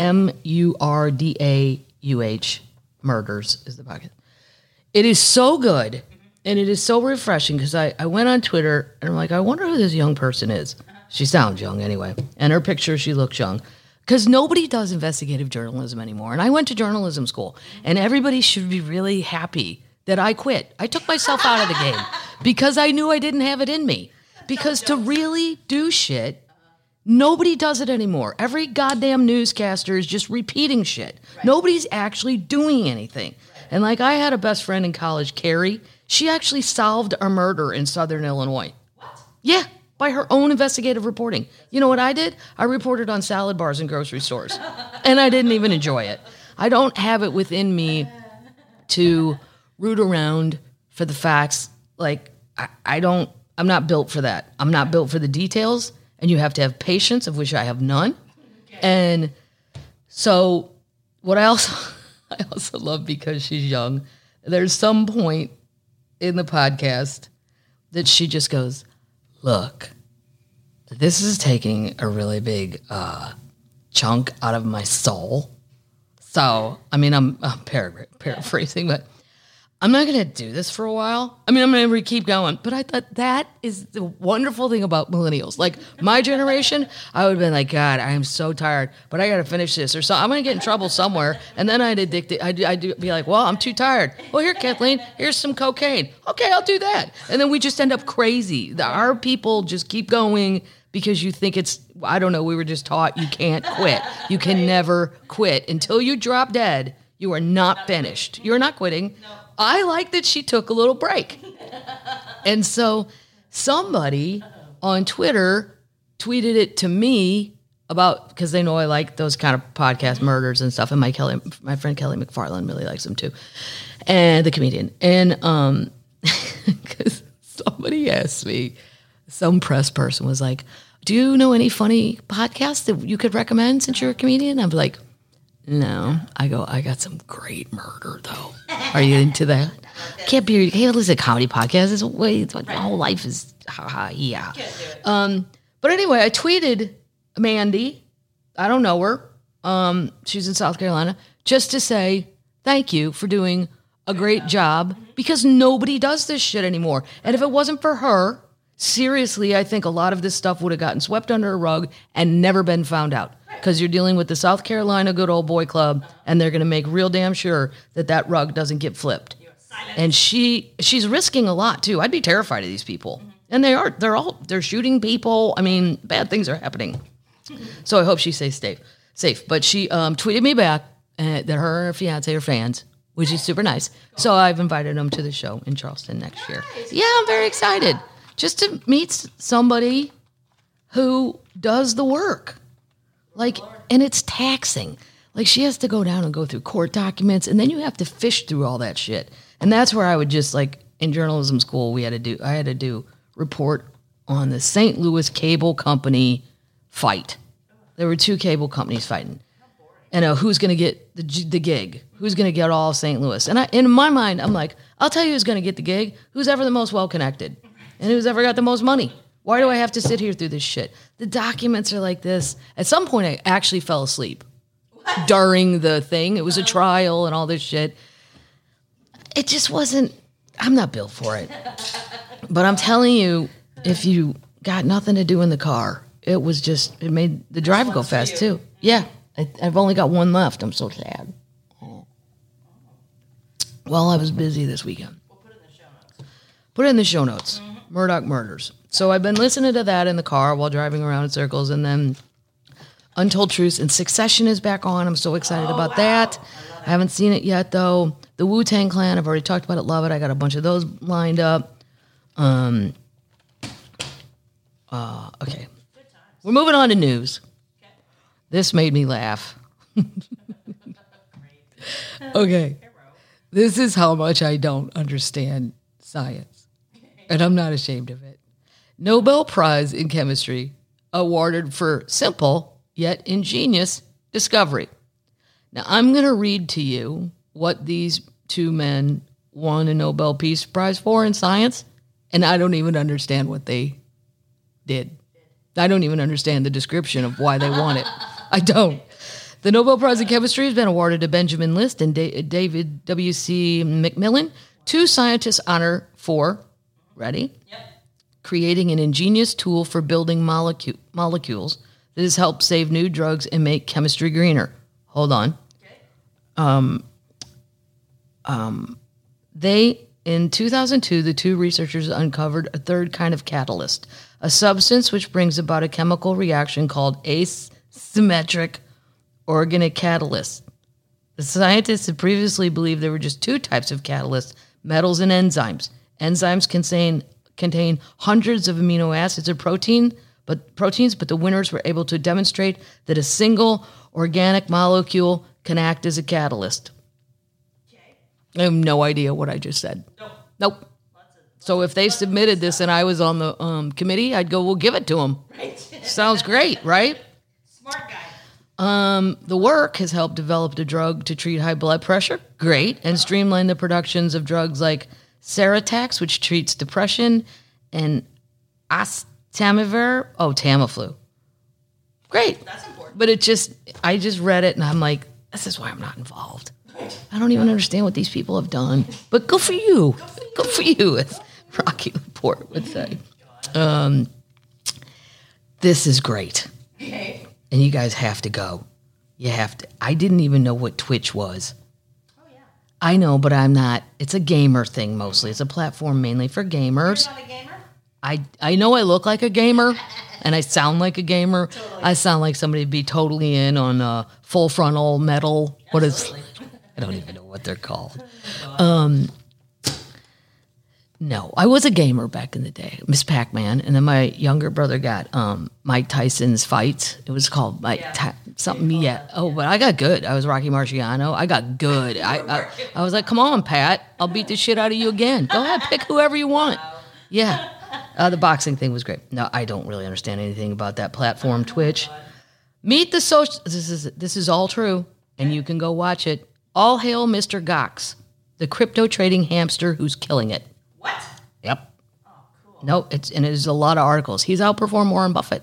Murdauh. Murders is the podcast. It is so good. And it is so refreshing because I went on Twitter and I'm like, I wonder who this young person is. She sounds young anyway. And her picture, she looks young. Because nobody does investigative journalism anymore. And I went to journalism school. And everybody should be really happy that I quit. I took myself out of the game because I knew I didn't have it in me. Because to really do shit, nobody does it anymore. Every goddamn newscaster is just repeating shit. Right. Nobody's actually doing anything. Right. And like I had a best friend in college, Carrie. She actually solved a murder in Southern Illinois. What? Yeah, by her own investigative reporting. You know what I did? I reported on salad bars in grocery stores. And I didn't even enjoy it. I don't have it within me to root around for the facts. Like, I'm not built for that. I'm not built for the details. And you have to have patience, of which I have none. Okay. And so what I also love because she's young, there's some point in the podcast that she just goes, look, this is taking a really big chunk out of my soul. So, I mean, I'm paraphrasing, but I'm not going to do this for a while. I mean, I'm going to keep going. But I thought that is the wonderful thing about millennials. Like my generation, I would have been like, God, I am so tired, but I got to finish this. Or so I'm going to get in trouble somewhere. And then I'd be like, well, I'm too tired. Well, here, Kathleen, here's some cocaine. Okay, I'll do that. And then we just end up crazy. Our people just keep going because you think it's, I don't know, we were just taught you can't quit. You can never quit. Until you drop dead, you are not finished. You're not quitting. No. I like that she took a little break. And so somebody on Twitter tweeted it to me about, because they know I like those kind of podcast murders and stuff. And my friend Kelly McFarland really likes them too. And the comedian. And because somebody asked me, some press person was like, do you know any funny podcasts that you could recommend since you're a comedian? I'm like, no. I go, I got some great murder though. Are you into that? Can't listen to comedy podcasts. It's way, my whole life is, yeah. But anyway, I tweeted Mandy. I don't know her. She's in South Carolina. Just to say thank you for doing a great job, because nobody does this shit anymore. And if it wasn't for her, seriously, I think a lot of this stuff would have gotten swept under a rug and never been found out. Because you're dealing with the South Carolina Good Old Boy Club, and they're going to make real damn sure that rug doesn't get flipped. And she's risking a lot too. I'd be terrified of these people. And they are. They're shooting people. I mean, bad things are happening. So I hope she stays safe. But she tweeted me back that her and her fiance are fans, which is super nice. So I've invited them to the show in Charleston next year. Yeah, I'm very excited. Just to meet somebody who does the work. Like, and it's taxing. Like, she has to go down and go through court documents, and then you have to fish through all that shit. And that's where I would just, like, in journalism school, I had to do report on the St. Louis Cable Company fight. There were two cable companies fighting. And who's going to get the gig? Who's going to get all St. Louis? And in my mind, I'm like, I'll tell you who's going to get the gig. Who's ever the most well-connected. And who's ever got the most money. Why do I have to sit here through this shit? The documents are like this. At some point, I actually fell asleep during the thing. It was a trial and all this shit. It just wasn't, I'm not built for it. But I'm telling you, if you got nothing to do in the car, it made the drive go fast too. Yeah, I've only got one left. I'm so sad. Well, I was busy this weekend. We'll put it in the show notes. Put it in the show notes. Murdoch Murders. So I've been listening to that in the car while driving around in circles, and then Untold Truths and Succession is back on. I'm so excited about that. I haven't seen it yet, though. The Wu-Tang Clan, I've already talked about it, love it. I got a bunch of those lined up. Okay. We're moving on to news. Okay. This made me laugh. Okay. This is how much I don't understand science. And I'm not ashamed of it. Nobel Prize in Chemistry awarded for simple yet ingenious discovery. Now, I'm going to read to you what these two men won a Nobel Peace Prize for in science, and I don't even understand what they did. I don't even understand the description of why they won it. I don't. The Nobel Prize in Chemistry has been awarded to Benjamin List and David W.C. McMillan, two scientists honor for, ready? Yep. Creating an ingenious tool for building molecules that has helped save new drugs and make chemistry greener. Hold on. Okay. In 2002, the two researchers uncovered a third kind of catalyst, a substance which brings about a chemical reaction called asymmetric organic catalyst. The scientists had previously believed there were just two types of catalysts, metals and enzymes. Enzymes contain hundreds of amino acids or proteins, but the winners were able to demonstrate that a single organic molecule can act as a catalyst. Okay. I have no idea what I just said. Nope. So if they submitted this and I was on the committee, I'd go, well, give it to them. Right. Sounds great, right? Smart guy. The work has helped develop a drug to treat high blood pressure. Great. And streamline the productions of drugs like Serotax, which treats depression, and Tamiflu. Great. That's important. But I just read it and I'm like, this is why I'm not involved. I don't even understand what these people have done. But good for you. Good for you, as Rocky Laporte would say. This is great. Okay. And you guys have to go. You have to. I didn't even know what Twitch was. Oh, yeah. I know, but I'm not. It's a gamer thing mostly. It's a platform mainly for gamers. You're not a gamer? I know I look like a gamer, and I sound like a gamer. Totally. I sound like somebody would be totally in on full frontal metal. Absolutely. I don't even know what they're called. No, I was a gamer back in the day, Miss Pac-Man, and then my younger brother got Mike Tyson's Fights. It was called something. Yeah. Oh, but I got good. I was Rocky Marciano. I got good. I was like, come on, Pat, I'll beat the shit out of you again. Go ahead, pick whoever you want. Yeah. The boxing thing was great. No, I don't really understand anything about that platform, Twitch. Meet the social. This is all true, and you can go watch it. All hail Mr. Gox, the crypto trading hamster who's killing it. What? Yep. Oh, cool. No, there's a lot of articles. He's outperformed Warren Buffett.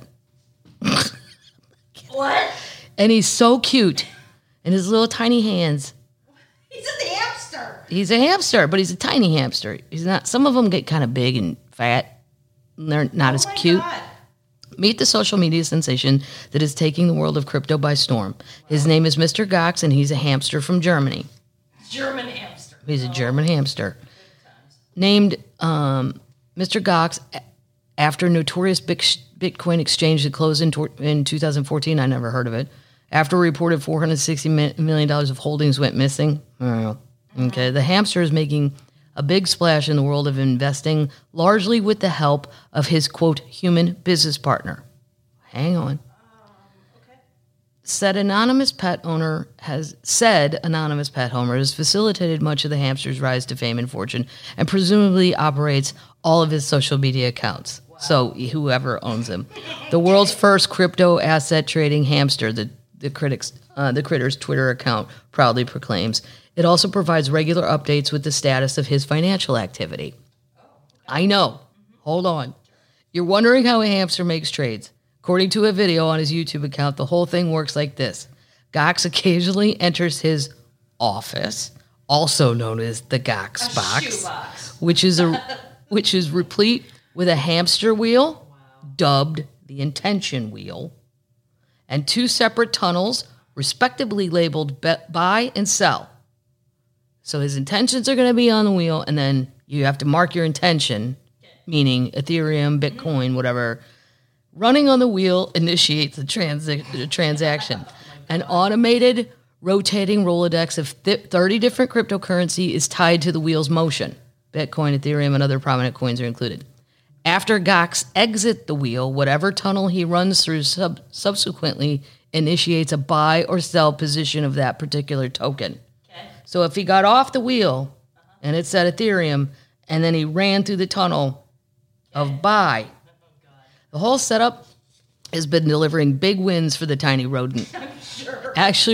What? And he's so cute in his little tiny hands. He's a hamster. He's a hamster, but he's a tiny hamster. He's not. Some of them get kind of big and fat, and they're not as cute. God. Meet the social media sensation that is taking the world of crypto by storm. His name is Mr. Gox, and he's a hamster from Germany. German hamster. He's a German hamster. Named Mr. Gox after notorious Bitcoin exchange that closed in 2014. I never heard of it. After a reported $460 million of holdings went missing. Okay, the hamster is making a big splash in the world of investing, largely with the help of his, quote, human business partner. Hang on. Anonymous pet owner has facilitated much of the hamster's rise to fame and fortune and presumably operates all of his social media accounts. Wow. So whoever owns him. The world's first crypto asset trading hamster, the Critter's Twitter account proudly proclaims. It also provides regular updates with the status of his financial activity. I know. Hold on. You're wondering how a hamster makes trades. According to a video on his YouTube account, the whole thing works like this. Gox occasionally enters his office, also known as the Gox box, which is replete with a hamster wheel, dubbed the intention wheel, and two separate tunnels, respectively labeled buy and sell. So his intentions are going to be on the wheel, and then you have to mark your intention, meaning Ethereum, Bitcoin, whatever. Running on the wheel initiates the transaction. An automated rotating Rolodex of 30 different cryptocurrency is tied to the wheel's motion. Bitcoin, Ethereum, and other prominent coins are included. After Gox exits the wheel, whatever tunnel he runs through subsequently initiates a buy or sell position of that particular token. Okay. So if he got off the wheel and it said Ethereum, and then he ran through the tunnel of buy, the whole setup has been delivering big wins for the tiny rodent. Sure.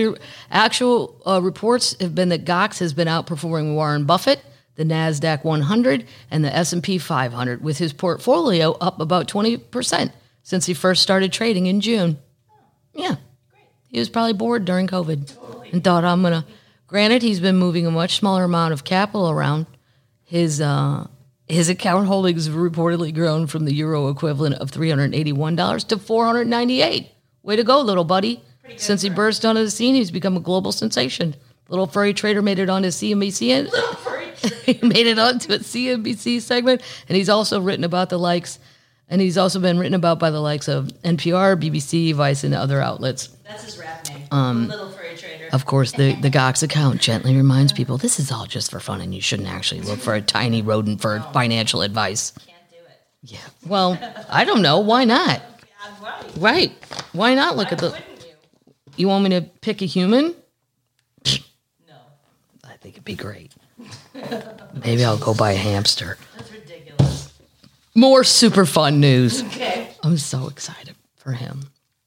Actual reports have been that Gox has been outperforming Warren Buffett, the NASDAQ 100, and the S&P 500, with his portfolio up about 20% since he first started trading in June. Yeah. Great. He was probably bored during COVID and thought, Granted, he's been moving a much smaller amount of capital around. His account holdings have reportedly grown from the euro equivalent of $381 to $498. Way to go, little buddy. Since he burst onto the scene, he's become a global sensation. Little furry trader made it onto CNBC. He made it onto a CNBC segment, and he's also been written about by the likes of NPR, BBC, Vice, and other outlets. That's his rap name. Little furry trader. Of course, the Gox account gently reminds people this is all just for fun, and you shouldn't actually look for a tiny rodent for financial advice. Can't do it. Yeah. Well, I don't know. Why not? Yeah, Right. Why not look at the... You want me to pick a human? No. I think it'd be great. Maybe I'll go buy a hamster. That's ridiculous. More super fun news. Okay. I'm so excited for him.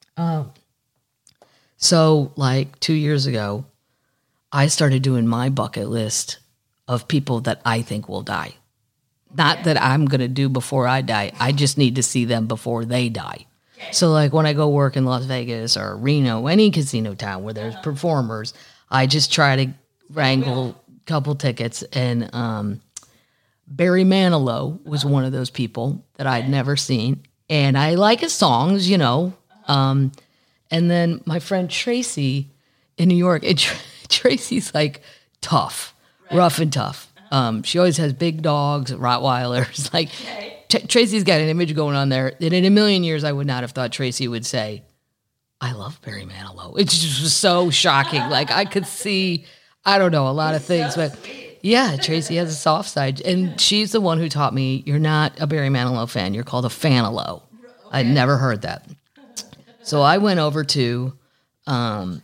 So, 2 years ago, I started doing my bucket list of people that I think will die. Not that I'm going to do before I die. I just need to see them before they die. Okay. So, when I go work in Las Vegas or Reno, any casino town where there's performers, I just try to wrangle a couple tickets. And Barry Manilow was one of those people that I'd never seen. And I like his songs, and then my friend Tracy in New York, Tracy's tough, rough and tough. She always has big dogs, Rottweilers. Tracy's got an image going on there that in a million years I would not have thought Tracy would say, I love Barry Manilow. It just was so shocking. I could see, I don't know, a lot of things. But Yeah, Tracy has a soft side. And she's the one who taught me, you're not a Barry Manilow fan. You're called a Fanalow. I'd never heard that. So I went over to the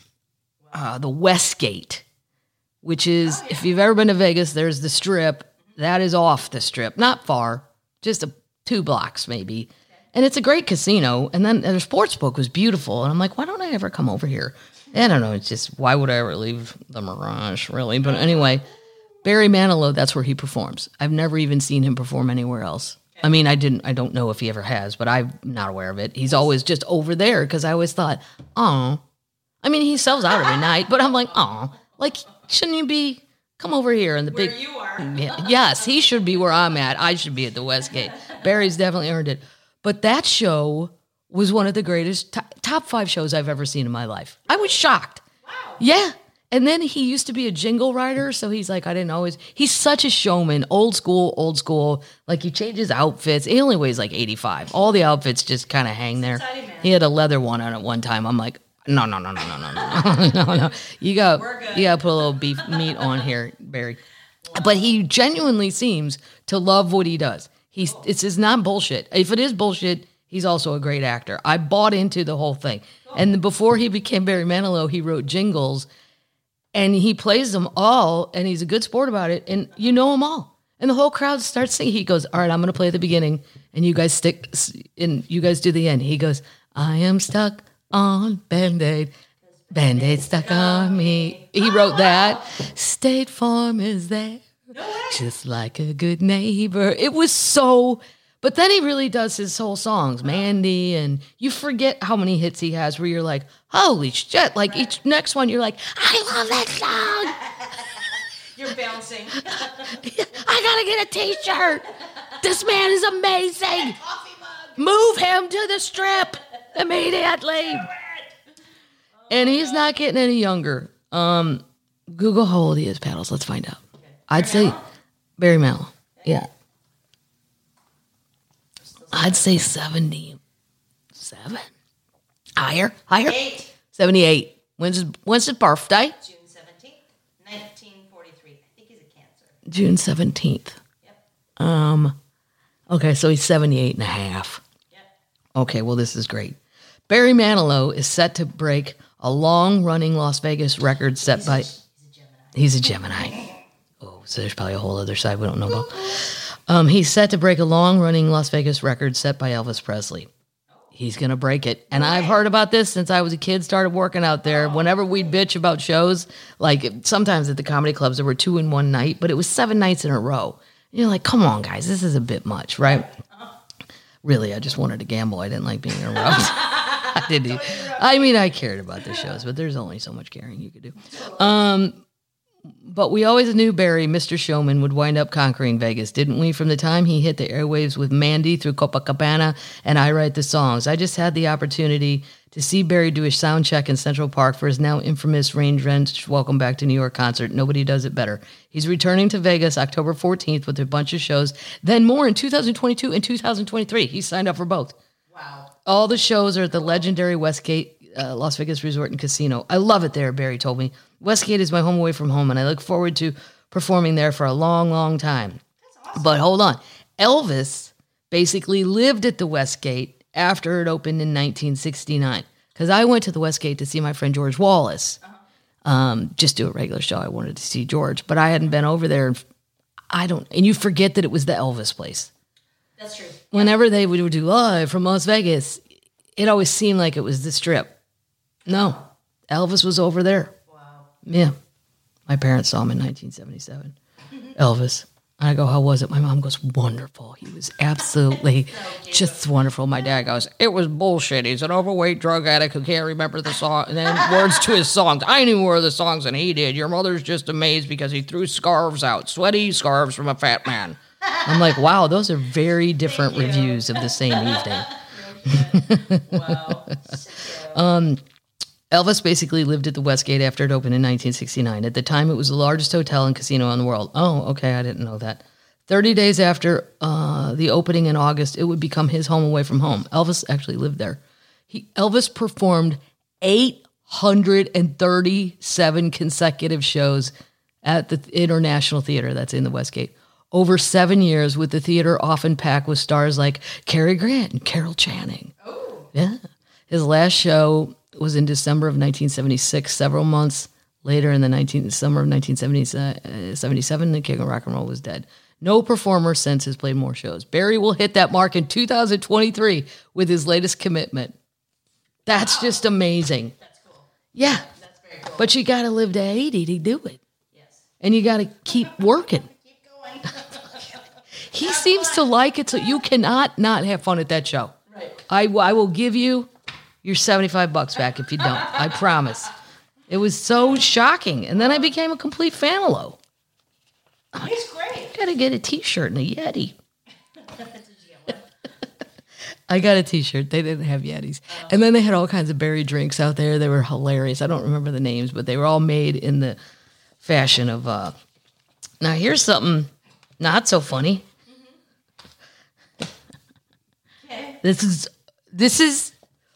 Westgate, which is, if you've ever been to Vegas, there's the Strip. That is off the Strip. Not far, just 2 blocks maybe. And it's a great casino. And then their sports book was beautiful. And I'm like, why don't I ever come over here? I don't know. It's just, why would I ever leave the Mirage, really? But anyway, Barry Manilow, that's where he performs. I've never even seen him perform anywhere else. I mean, I don't know if he ever has, but I'm not aware of it. He's always just over there because I always thought, oh, I mean, he sells out every night, but I'm like, oh, like, shouldn't you be, come over here in the Where big. you are. Yes, he should be where I'm at. I should be at the Westgate. Barry's definitely earned it. But that show was one of the greatest top 5 shows I've ever seen in my life. I was shocked. Wow. Yeah. And then he used to be a jingle writer, so he's like, he's such a showman, old school. Like, he changes outfits. He only weighs like 85. All the outfits just kind of hang there. He had a leather one on at one time. I'm like, no. No. You got to put a little beef meat on here, Barry. But he genuinely seems to love what he does. It's not bullshit. If it is bullshit, he's also a great actor. I bought into the whole thing. And before he became Barry Manilow, he wrote jingles. And he plays them all, and he's a good sport about it, and you know them all. And the whole crowd starts singing. He goes, all right, I'm going to play at the beginning, and you guys you guys do the end. He goes, I am stuck on Band-Aid. Band-Aid stuck on me. He wrote that. State Farm is there, just like a good neighbor. It was so... But then he really does his whole songs, Mandy, and you forget how many hits he has where you're like, holy shit. Like, each next one, you're like, I love that song. You're bouncing. I gotta get a t-shirt. This man is amazing. Move him to the Strip immediately. And he's not getting any younger. Google how old he is, Paddles. Let's find out. I'd say Barry Manilow. Yeah. I'd say 77. Higher? 8. 78. When's his birthday? June 17th, 1943. I think he's a Cancer. June 17th. Yep. Okay, so he's 78 and a half. Yep. Okay, well, this is great. Barry Manilow is set to break a long-running Las Vegas record set by... He's a Gemini. Oh, so there's probably a whole other side we don't know about. He's set to break a long-running Las Vegas record set by Elvis Presley. He's going to break it. And I've heard about this since I was a kid, started working out there. Whenever we'd bitch about shows, like sometimes at the comedy clubs, there were 2 in one night, but it was 7 nights in a row. And you're like, come on, guys, this is a bit much, right? Really, I just wanted to gamble. I didn't like being around. I cared about the shows, but there's only so much caring you could do. But we always knew Barry, Mr. Showman, would wind up conquering Vegas, didn't we? From the time he hit the airwaves with Mandy through Copacabana and I Write the Songs. I just had the opportunity to see Barry do a sound check in Central Park for his now infamous Rain Drenched Welcome Back to New York concert. Nobody does it better. He's returning to Vegas October 14th with a bunch of shows, then more in 2022 and 2023. He signed up for both. Wow. All the shows are at the legendary Westgate Las Vegas Resort and Casino. I love it there, Barry told me. Westgate is my home away from home, and I look forward to performing there for a long, long time. That's awesome. But hold on. Elvis basically lived at the Westgate after it opened in 1969. Because I went to the Westgate to see my friend George Wallace. Just do a regular show. I wanted to see George, but I hadn't been over there. And you forget that it was the Elvis place. That's true. Whenever they would do live from Las Vegas, it always seemed like it was the Strip. No, Elvis was over there. Wow. Yeah. My parents saw him in 1977. Elvis. And I go, how was it? My mom goes, wonderful. He was absolutely just wonderful. My dad goes, it was bullshit. He's an overweight drug addict who can't remember the song. And then words to his songs. I knew more of the songs than he did. Your mother's just amazed because he threw scarves out. Sweaty scarves from a fat man. I'm like, wow, those are very different reviews of the same evening. Wow. Elvis basically lived at the Westgate after it opened in 1969. At the time, it was the largest hotel and casino in the world. Oh, okay, I didn't know that. 30 days after the opening in August, it would become his home away from home. Elvis actually lived there. Elvis performed 837 consecutive shows at the International Theater that's in the Westgate. Over 7 years, with the theater often packed with stars like Cary Grant and Carol Channing. Oh. Yeah. His last show was in December of 1976. Several months later, in the summer of 1977, the King of Rock and Roll was dead. No performer since has played more shows. Barry will hit that mark in 2023 with his latest commitment. That's just amazing. That's cool. Yeah. That's very cool. But you got to live to 80 to do it. Yes. And you got to keep working. Keep going. He seems to like it, so you cannot not have fun at that show. Right. I will give you your $75 back if you don't. I promise. It was so shocking. And then I became a complete fan of Lowe. He's great. Got to get a T-shirt and a Yeti. Did you get one? I got a T-shirt. They didn't have Yetis. And then they had all kinds of berry drinks out there. They were hilarious. I don't remember the names, but they were all made in the fashion of... Now, here's something not so funny. Okay. This is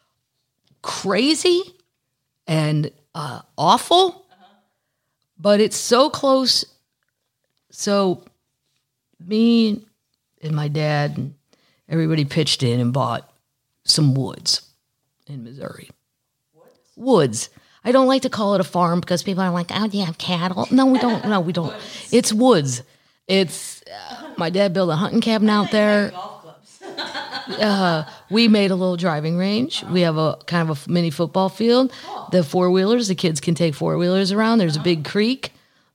crazy and awful, but it's so close. So me and my dad and everybody pitched in and bought some woods in Missouri. Woods. I don't like to call it a farm because people are like, oh, do you have cattle? No, we don't. No, we don't. It's woods. It's my dad built a hunting cabin out there. Golf clubs. We made a little driving range. We have a kind of a mini football field. The four-wheelers, the kids can take four-wheelers around. There's a big creek.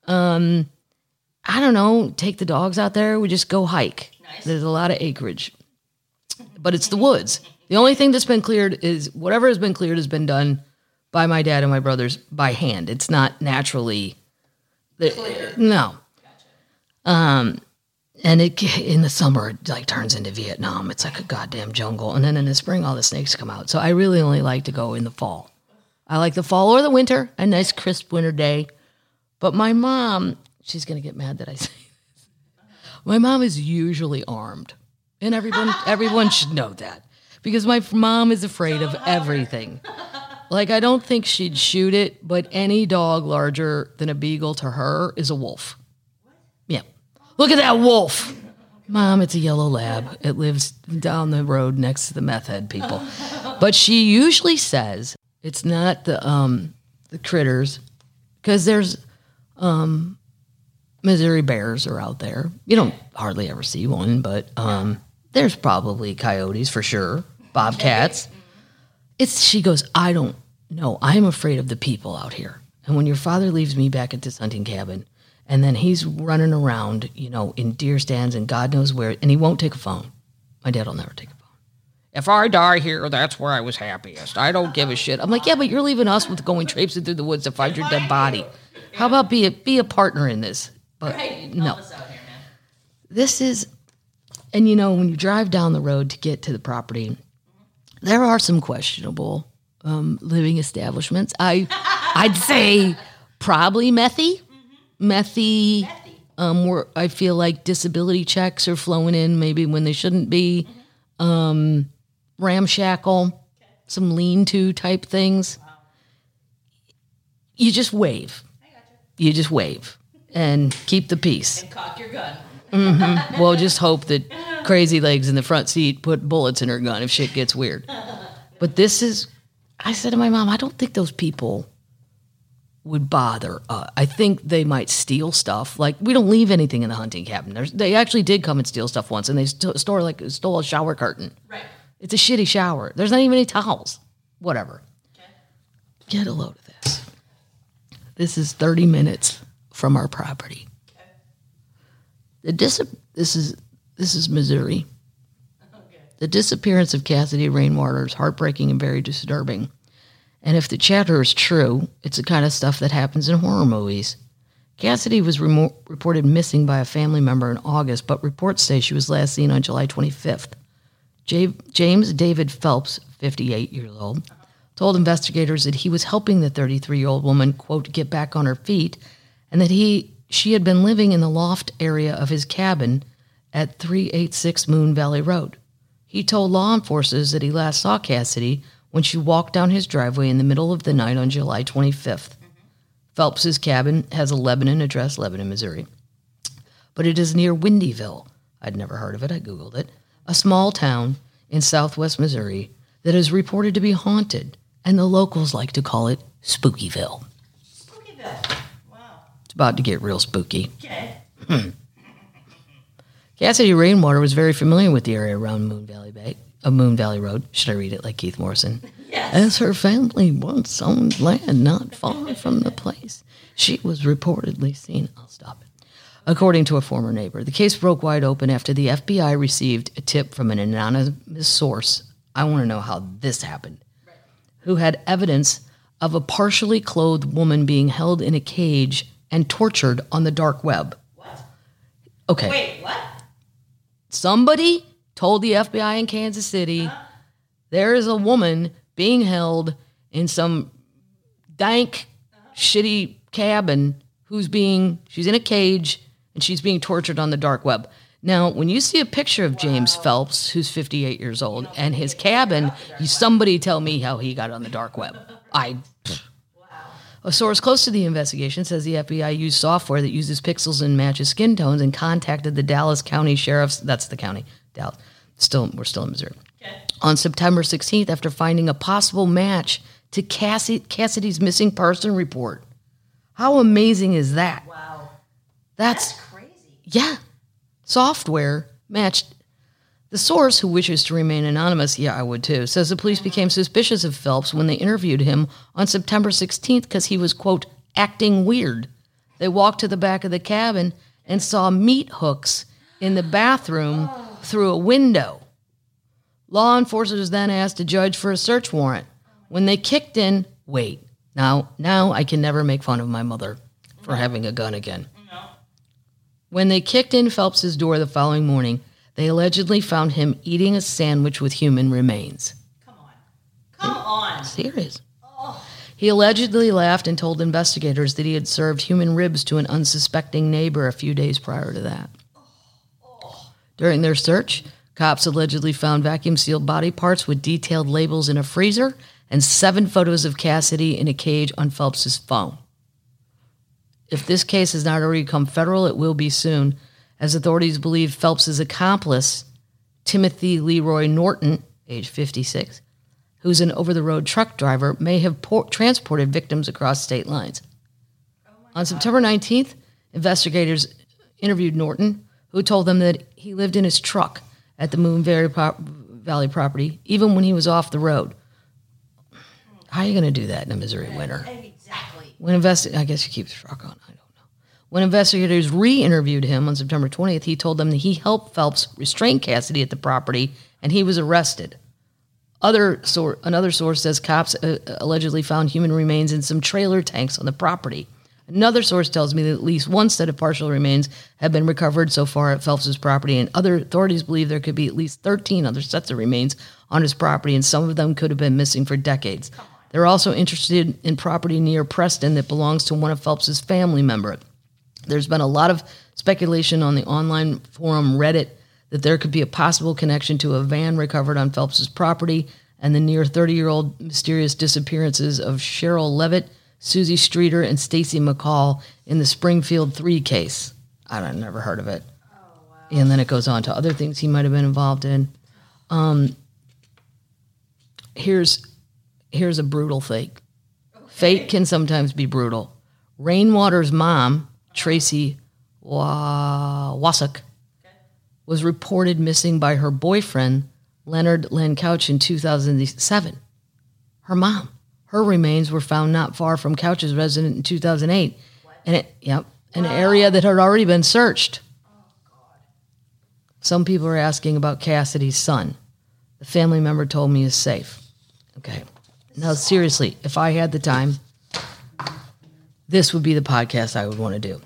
I don't know, take the dogs out there. We just go hike. Nice. There's a lot of acreage. But it's the woods. The only thing that's been cleared is whatever has been cleared has been done by my dad and my brothers by hand. It's not naturally Cleared. no. Gotcha. And it in the summer it like turns into Vietnam. It's like a goddamn jungle. And then in the spring all the snakes come out. So I really only like to go in the fall. I like the fall or the winter, a nice crisp winter day. But my mom, she's gonna get mad that I say this. My mom is usually armed. And everyone should know that. Because my mom is afraid of everything. Like I don't think she'd shoot it, but any dog larger than a beagle to her is a wolf. Yeah. Look at that wolf. Mom, it's a yellow lab. It lives down the road next to the meth head people. But she usually says it's not the critters, because there's Missouri bears are out there. You don't hardly ever see one, but there's probably coyotes for sure, bobcats. She goes, I don't know. I'm afraid of the people out here. And when your father leaves me back at this hunting cabin, and then he's running around, in deer stands and God knows where, and he won't take a phone. My dad will never take a phone. If I die here, that's where I was happiest. I don't give a shit. I'm like, yeah, but you're leaving us with going traipsing through the woods to find your dead body. How about be a partner in this? But Right. no. Help us out here, man. This is, and when you drive down the road to get to the property, there are some questionable living establishments. I'd say probably methy, where I feel like disability checks are flowing in maybe when they shouldn't be, ramshackle, some lean-to type things. Wow. You just wave. I got You just wave and keep the peace. you. And cock your gun. Well, just hope that Crazy Legs in the front seat put bullets in her gun if shit gets weird. But I said to my mom, I don't think those people would bother. I think they might steal stuff. Like, we don't leave anything in the hunting cabin. They actually did come and steal stuff once, and they stole a shower curtain. Right. It's a shitty shower. There's not even any towels. Whatever. Okay. Get a load of this. This is 30 minutes from our property. Okay. This is Missouri. Okay. The disappearance of Cassidy Rainwater is heartbreaking and very disturbing. And if the chatter is true, it's the kind of stuff that happens in horror movies. Cassidy was reported missing by a family member in August, but reports say she was last seen on July 25th. James David Phelps, 58 years old, told investigators that he was helping the 33-year-old woman, quote, get back on her feet, and that she had been living in the loft area of his cabin at 386 Moon Valley Road. He told law enforcement that he last saw Cassidy when she walked down his driveway in the middle of the night on July 25th. Phelps's cabin has a Lebanon address, Lebanon, Missouri. But it is near Windyville. I'd never heard of it. I Googled it. A small town in southwest Missouri that is reported to be haunted, and the locals like to call it Spookyville. Spookyville. Wow. It's about to get real spooky. Okay. Cassidy Rainwater was very familiar with the area around Moon Valley Road. Should I read it like Keith Morrison? Yes. As her family once owned land not far from the place, she was reportedly seen. I'll stop it. According to a former neighbor, the case broke wide open after the FBI received a tip from an anonymous source. I want to know how this happened. Right. Who had evidence of a partially clothed woman being held in a cage and tortured on the dark web. What? Okay. Wait, what? Somebody told the FBI in Kansas City there is a woman being held in some dank, shitty cabin she's in a cage and she's being tortured on the dark web. Now, when you see a picture of James Phelps, who's 58 years old, and his cabin, somebody tell me how he got on the dark web. A source close to the investigation says the FBI used software that uses pixels and matches skin tones and contacted the Dallas County Sheriff's, that's the county, Dallas. We're still in Missouri. Okay. On September 16th, after finding a possible match to Cassidy's missing person report. How amazing is that? Wow. That's crazy. Yeah. Software matched. The source, who wishes to remain anonymous, yeah, I would too, says the police became suspicious of Phelps when they interviewed him on September 16th because he was, quote, acting weird. They walked to the back of the cabin and saw meat hooks in the bathroom through a window. Law enforcement then asked a judge for a search warrant. When they kicked in, now I can never make fun of my mother for having a gun again. No. When they kicked in Phelps's door the following morning, they allegedly found him eating a sandwich with human remains. Come on. Serious. He allegedly laughed and told investigators that he had served human ribs to an unsuspecting neighbor a few days prior to that. During their search, cops allegedly found vacuum-sealed body parts with detailed labels in a freezer and 7 photos of Cassidy in a cage on Phelps's phone. If this case has not already become federal, it will be soon, as authorities believe Phelps's accomplice, Timothy Leroy Norton, age 56, who's an over-the-road truck driver, may have transported victims across state lines. On September 19th, investigators interviewed Norton, who told them that he lived in his truck at the Moon Valley property, even when he was off the road. How are you going to do that in a Missouri winter? Exactly. I guess you keep the truck on. I don't know. When investigators re-interviewed him on September 20th, he told them that he helped Phelps restrain Cassidy at the property, and he was arrested. Another source says cops allegedly found human remains in some trailer tanks on the property. Another source tells me that at least one set of partial remains have been recovered so far at Phelps's property, and other authorities believe there could be at least 13 other sets of remains on his property, and some of them could have been missing for decades. They're also interested in property near Preston that belongs to one of Phelps's family members. There's been a lot of speculation on the online forum Reddit that there could be a possible connection to a van recovered on Phelps's property and the near 30-year-old mysterious disappearances of Cheryl Levitt, Susie Streeter, and Stacy McCall in the Springfield 3 case. I've never heard of it. Oh, wow. And then it goes on to other things he might have been involved in. Here's a brutal thing. Okay. Fate can sometimes be brutal. Rainwater's mom, Tracy Wasuk, was reported missing by her boyfriend, Leonard Couch, in 2007. Her remains were found not far from Couch's residence in 2008. An area that had already been searched. Oh, God. Some people are asking about Cassidy's son. The family member told me is safe. Okay. Now, seriously, if I had the time, this would be the podcast I would want to do.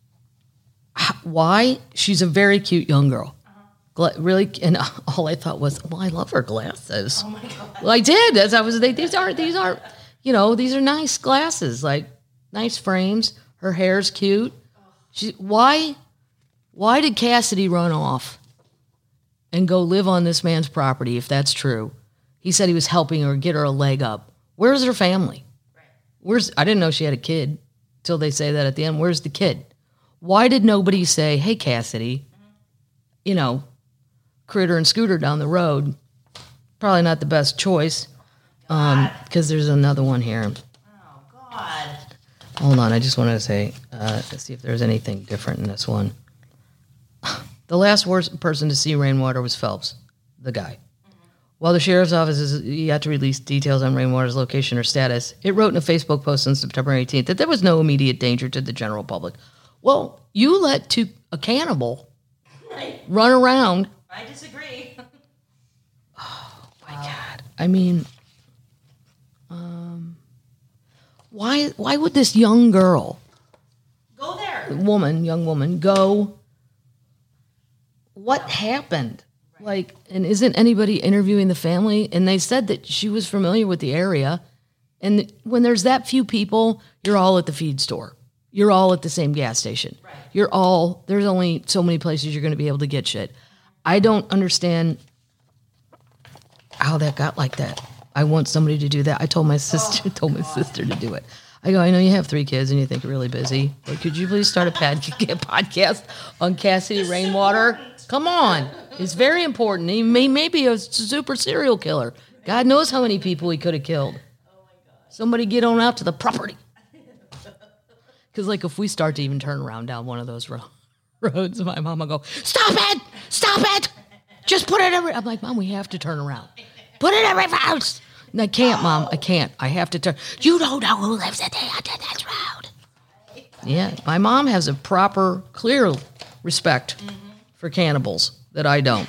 Why? She's a very cute young girl. Really, and all I thought was, well, I love her glasses. Oh my God. Well, I did. As I was, these are, these are nice glasses, like nice frames. Her hair's cute. Why did Cassidy run off and go live on this man's property? If that's true, he said he was helping her get her a leg up. Where's her family? Right. I didn't know she had a kid. till they say that at the end. Where's the kid? Why did nobody say, hey, Cassidy, you know, Critter and Scooter down the road? Probably not the best choice, because there's another one here. Oh, God. Hold on, I just wanted to say, let's see if there's anything different in this one. The last worst person to see rainwater was Phelps, the guy. While the sheriff's office is yet to release details on rainwater's location or status, it wrote in a Facebook post on September 18th that there was no immediate danger to the general public. Well, you let a cannibal run around. I disagree. Oh, my God. I mean, why would this young girl, Go there. young woman, go? What happened? Like, and isn't anybody interviewing the family? And they said that she was familiar with the area. And when there's that few people, you're all at the feed store. You're all at the same gas station. Right. There's only so many places you're going to be able to get shit. I don't understand how that got like that. I want somebody to do that. I told my sister to do it. I go, I know you have 3 kids and you think you're really busy, but could you please start a podcast on Cassidy Rainwater? Come on. It's very important. He may be a super serial killer. God knows how many people he could have killed. Somebody get on out to the property. Because, like, if we start to even turn around down one of those roads, my mom will go, stop it! Stop it! Just put it every... I'm like, Mom, we have to turn around. Put it every house! And I can't, Mom. I can't. I have to turn... You don't know who lives at the end of this road. Yeah, my mom has a proper, clear respect for cannibals that I don't.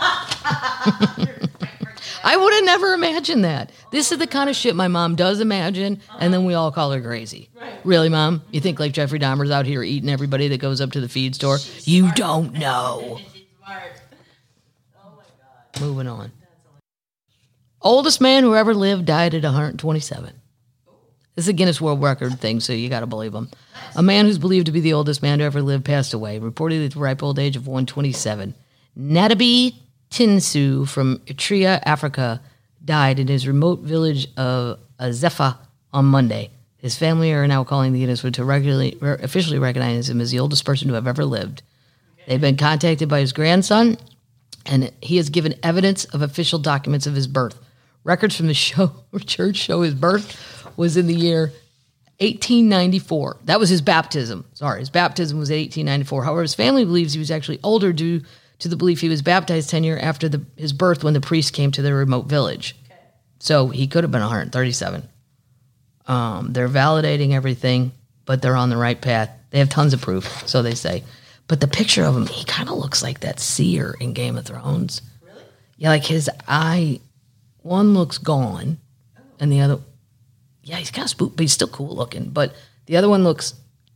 I would have never imagined that. This is the kind of shit my mom does imagine, and then we all call her crazy. Right. Really, Mom? You think like Jeffrey Dahmer's out here eating everybody that goes up to the feed store? You don't know. She's smart. Oh, my God. Moving on. Oldest man who ever lived died at 127. This is a Guinness World Record thing, so you got to believe him. A man who's believed to be the oldest man to ever live passed away, reportedly at the ripe old age of 127. Nadabi Tinsu from Eritrea, Africa, died in his remote village of Azefa on Monday. His family are now calling the Guinness Book to officially recognize him as the oldest person to have ever lived. They've been contacted by his grandson, and he has given evidence of official documents of his birth. Records from the church show his birth was in the year 1894. That was his baptism. His baptism was 1894. However, his family believes he was actually older due to the belief he was baptized 10 years after his birth when the priest came to the remote village. Okay. So he could have been 137. They're validating everything, but they're on the right path. They have tons of proof, so they say. But the picture of him, he kind of looks like that seer in Game of Thrones. Really? Yeah, like his eye, one looks gone, and the other, yeah, he's kind of spooked, but he's still cool looking. But the other one looks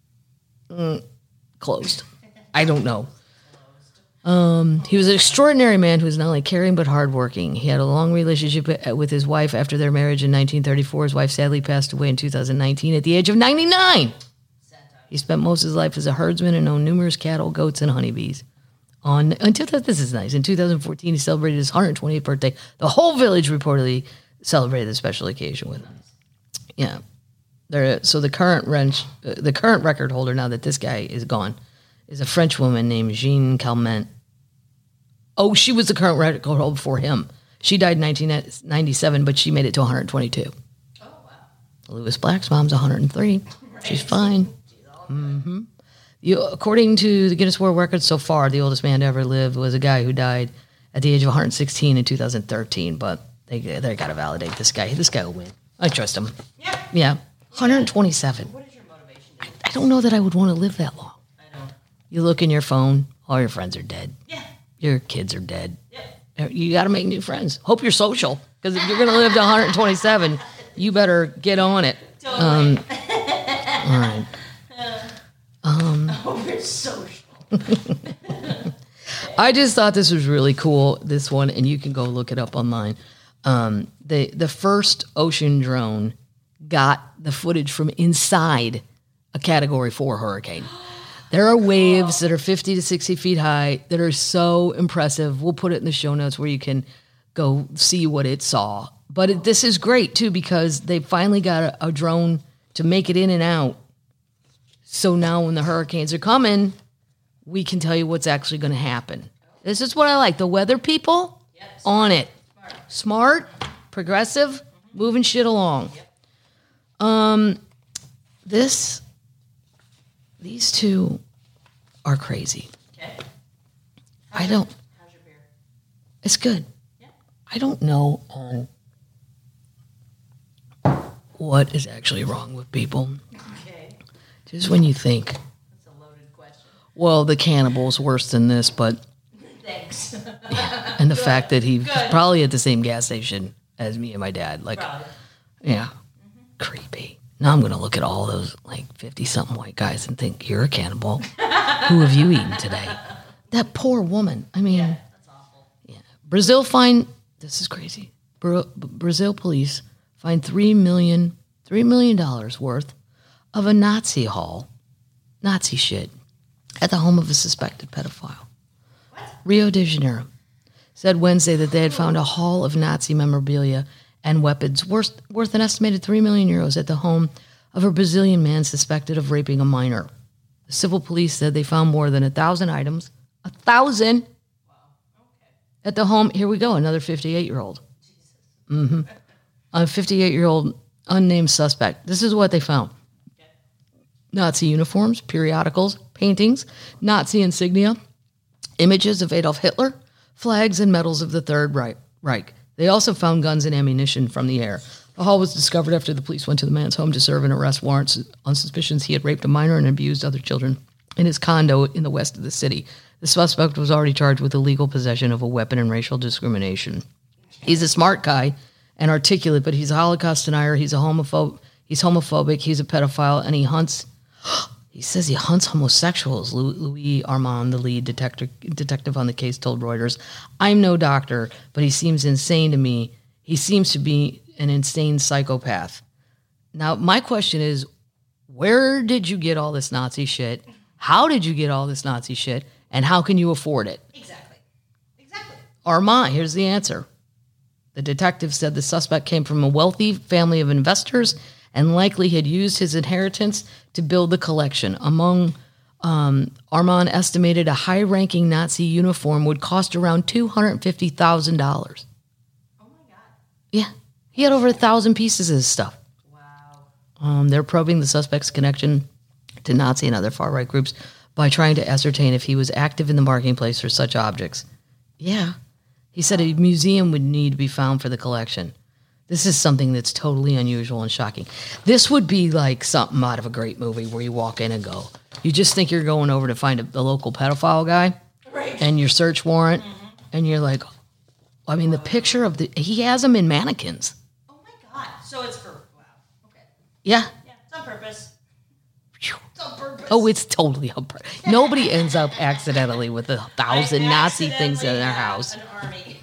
closed. I don't know. He was an extraordinary man who was not only caring but hardworking. He had a long relationship with his wife after their marriage in 1934. His wife sadly passed away in 2019 at the age of 99. He spent most of his life as a herdsman and owned numerous cattle, goats, and honeybees. This is nice. In 2014, he celebrated his 120th birthday. The whole village reportedly celebrated the special occasion with him. Yeah. So the current record holder, now that this guy is gone, is a French woman named Jeanne Calment. Oh, she was the current record holder before him. She died in 1997, but she made it to 122. Oh, wow. Lewis Black's mom's 103. Right. She's fine. Mm-hmm. According to the Guinness World Records so far, the oldest man to ever live was a guy who died at the age of 116 in 2013, but they got to validate this guy. This guy will win. I trust him. Yeah. 127. What is your motivation? I don't know that I would want to live that long. You look in your phone, all your friends are dead. Yeah. Your kids are dead. Yeah. You got to make new friends. Hope you're social, because if you're going to live to 127, you better get on it. Totally. All right. Hope you're social. I just thought this was really cool, this one, and you can go look it up online. The first ocean drone got the footage from inside a Category 4 hurricane. There are waves that are 50 to 60 feet high that are so impressive. We'll put it in the show notes where you can go see what it saw. But this is great, too, because they finally got a drone to make it in and out So now when the hurricanes are coming, we can tell you what's actually going to happen. This is what I like. The weather people, on it. Smart, progressive, moving shit along. These two are crazy. Okay. I don't. How's your beer? It's good. Yeah. I don't know what is actually wrong with people. Okay. Just when you think, That's a loaded question. well, the cannibal's worse than this, but Thanks. and the fact that he's probably at the same gas station as me and my dad, like, Probably. yeah, creepy. Now I'm gonna look at all those like 50-something white guys and think you're a cannibal. Who have you eaten today? That poor woman. I mean, That's awful. yeah. Brazil fined. This is crazy. Brazil police fined $3 million worth of a Nazi haul, Nazi shit, at the home of a suspected pedophile. What? Rio de Janeiro said Wednesday that they had found a haul of Nazi memorabilia and weapons worth an estimated €3 million at the home of a Brazilian man suspected of raping a minor. The civil police said they found more than 1,000 items. 1,000? Wow. Okay. At the home. Here we go, another 58-year-old. Mm-hmm. A 58-year-old unnamed suspect. This is what they found. Okay. Nazi uniforms, periodicals, paintings, Nazi insignia, images of Adolf Hitler, flags, and medals of the Third Reich. They also found guns and ammunition from the air. The haul was discovered after the police went to the man's home to serve an arrest warrant on suspicions he had raped a minor and abused other children in his condo in the west of the city. The suspect was already charged with illegal possession of a weapon and racial discrimination. He's a smart guy and articulate, but he's a Holocaust denier. He's a homophobe. He's homophobic. He's a pedophile, and he hunts. He says he hunts homosexuals. Louis Armand, the lead detective on the case, told Reuters, "I'm no doctor, but he seems insane to me. He seems to be an insane psychopath." Now, my question is, where did you get all this Nazi shit? How did you get all this Nazi shit? And how can you afford it? Exactly. Exactly. Armand, here's the answer. The detective said the suspect came from a wealthy family of investors and likely had used his inheritance to build the collection. Armand estimated a high-ranking Nazi uniform would cost around $250,000. Oh my God. Yeah, he had over 1,000 pieces of his stuff. Wow. They're probing the suspect's connection to Nazi and other far-right groups by trying to ascertain if he was active in the marketplace for such objects. Yeah. He said a museum would need to be found for the collection. This is something that's totally unusual and shocking. This would be like something out of a great movie where you walk in and go, you just think you're going over to find a local pedophile guy, Right. and your search warrant, and you're like, I mean, the picture of he has them in mannequins. Oh my God. So it's for, wow. Okay. Yeah. Yeah. It's on purpose. It's on purpose. Oh, it's totally on purpose. Nobody ends up accidentally with 1,000 Nazi things in their house. An army.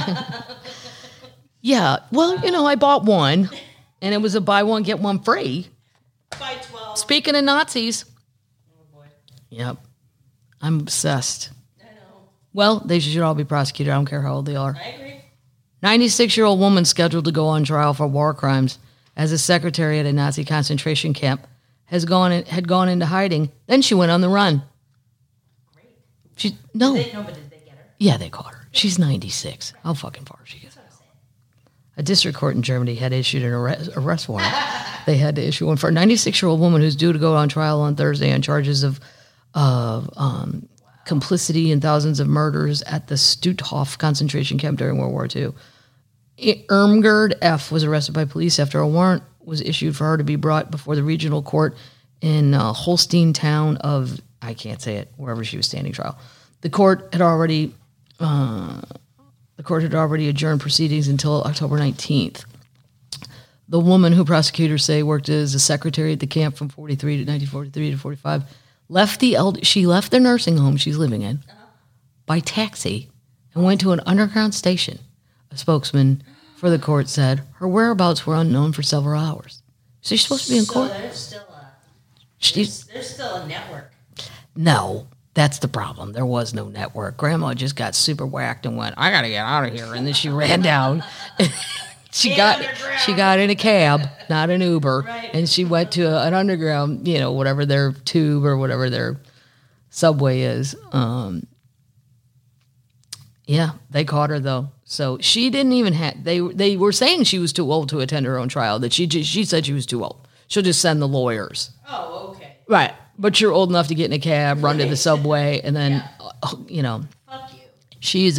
Yeah, well, I bought one, and it was a buy one, get one free. By 12. Speaking of Nazis. Oh boy. Yep. I'm obsessed. I know. Well, they should all be prosecuted. I don't care how old they are. I agree. 96-year-old woman scheduled to go on trial for war crimes as a secretary at a Nazi concentration camp had gone into hiding. Then she went on the run. Great. No. But did they get her? Yeah, they caught her. She's 96. How fucking far she gets. A district court in Germany had issued an arrest warrant. They had to issue one for a 96-year-old woman who's due to go on trial on Thursday on charges of complicity in thousands of murders at the Stutthof concentration camp during World War II. Irmgard F. was arrested by police after a warrant was issued for her to be brought before the regional court in Holstein town of, I can't say it, wherever she was standing trial. The court had already adjourned proceedings until October 19th. The woman, who prosecutors say worked as a secretary at the camp from 1943 to 45, she left the nursing home she's living in by taxi and went to an underground station. A spokesman for the court said her whereabouts were unknown for several hours. So she's supposed to be in court. So there's still there's still a network. No, that's the problem. There was no network. Grandma just got super whacked and went, I got to get out of here. And then she ran down she got in a cab, not an Uber, Right. and she went to an underground, whatever their tube or whatever their subway is. Yeah, they caught her though. So she didn't even have. They were saying she was too old to attend her own trial. That she said she was too old. She'll just send the lawyers. Oh, okay. Right, but you're old enough to get in a cab, run to the subway, and then Fuck you. she's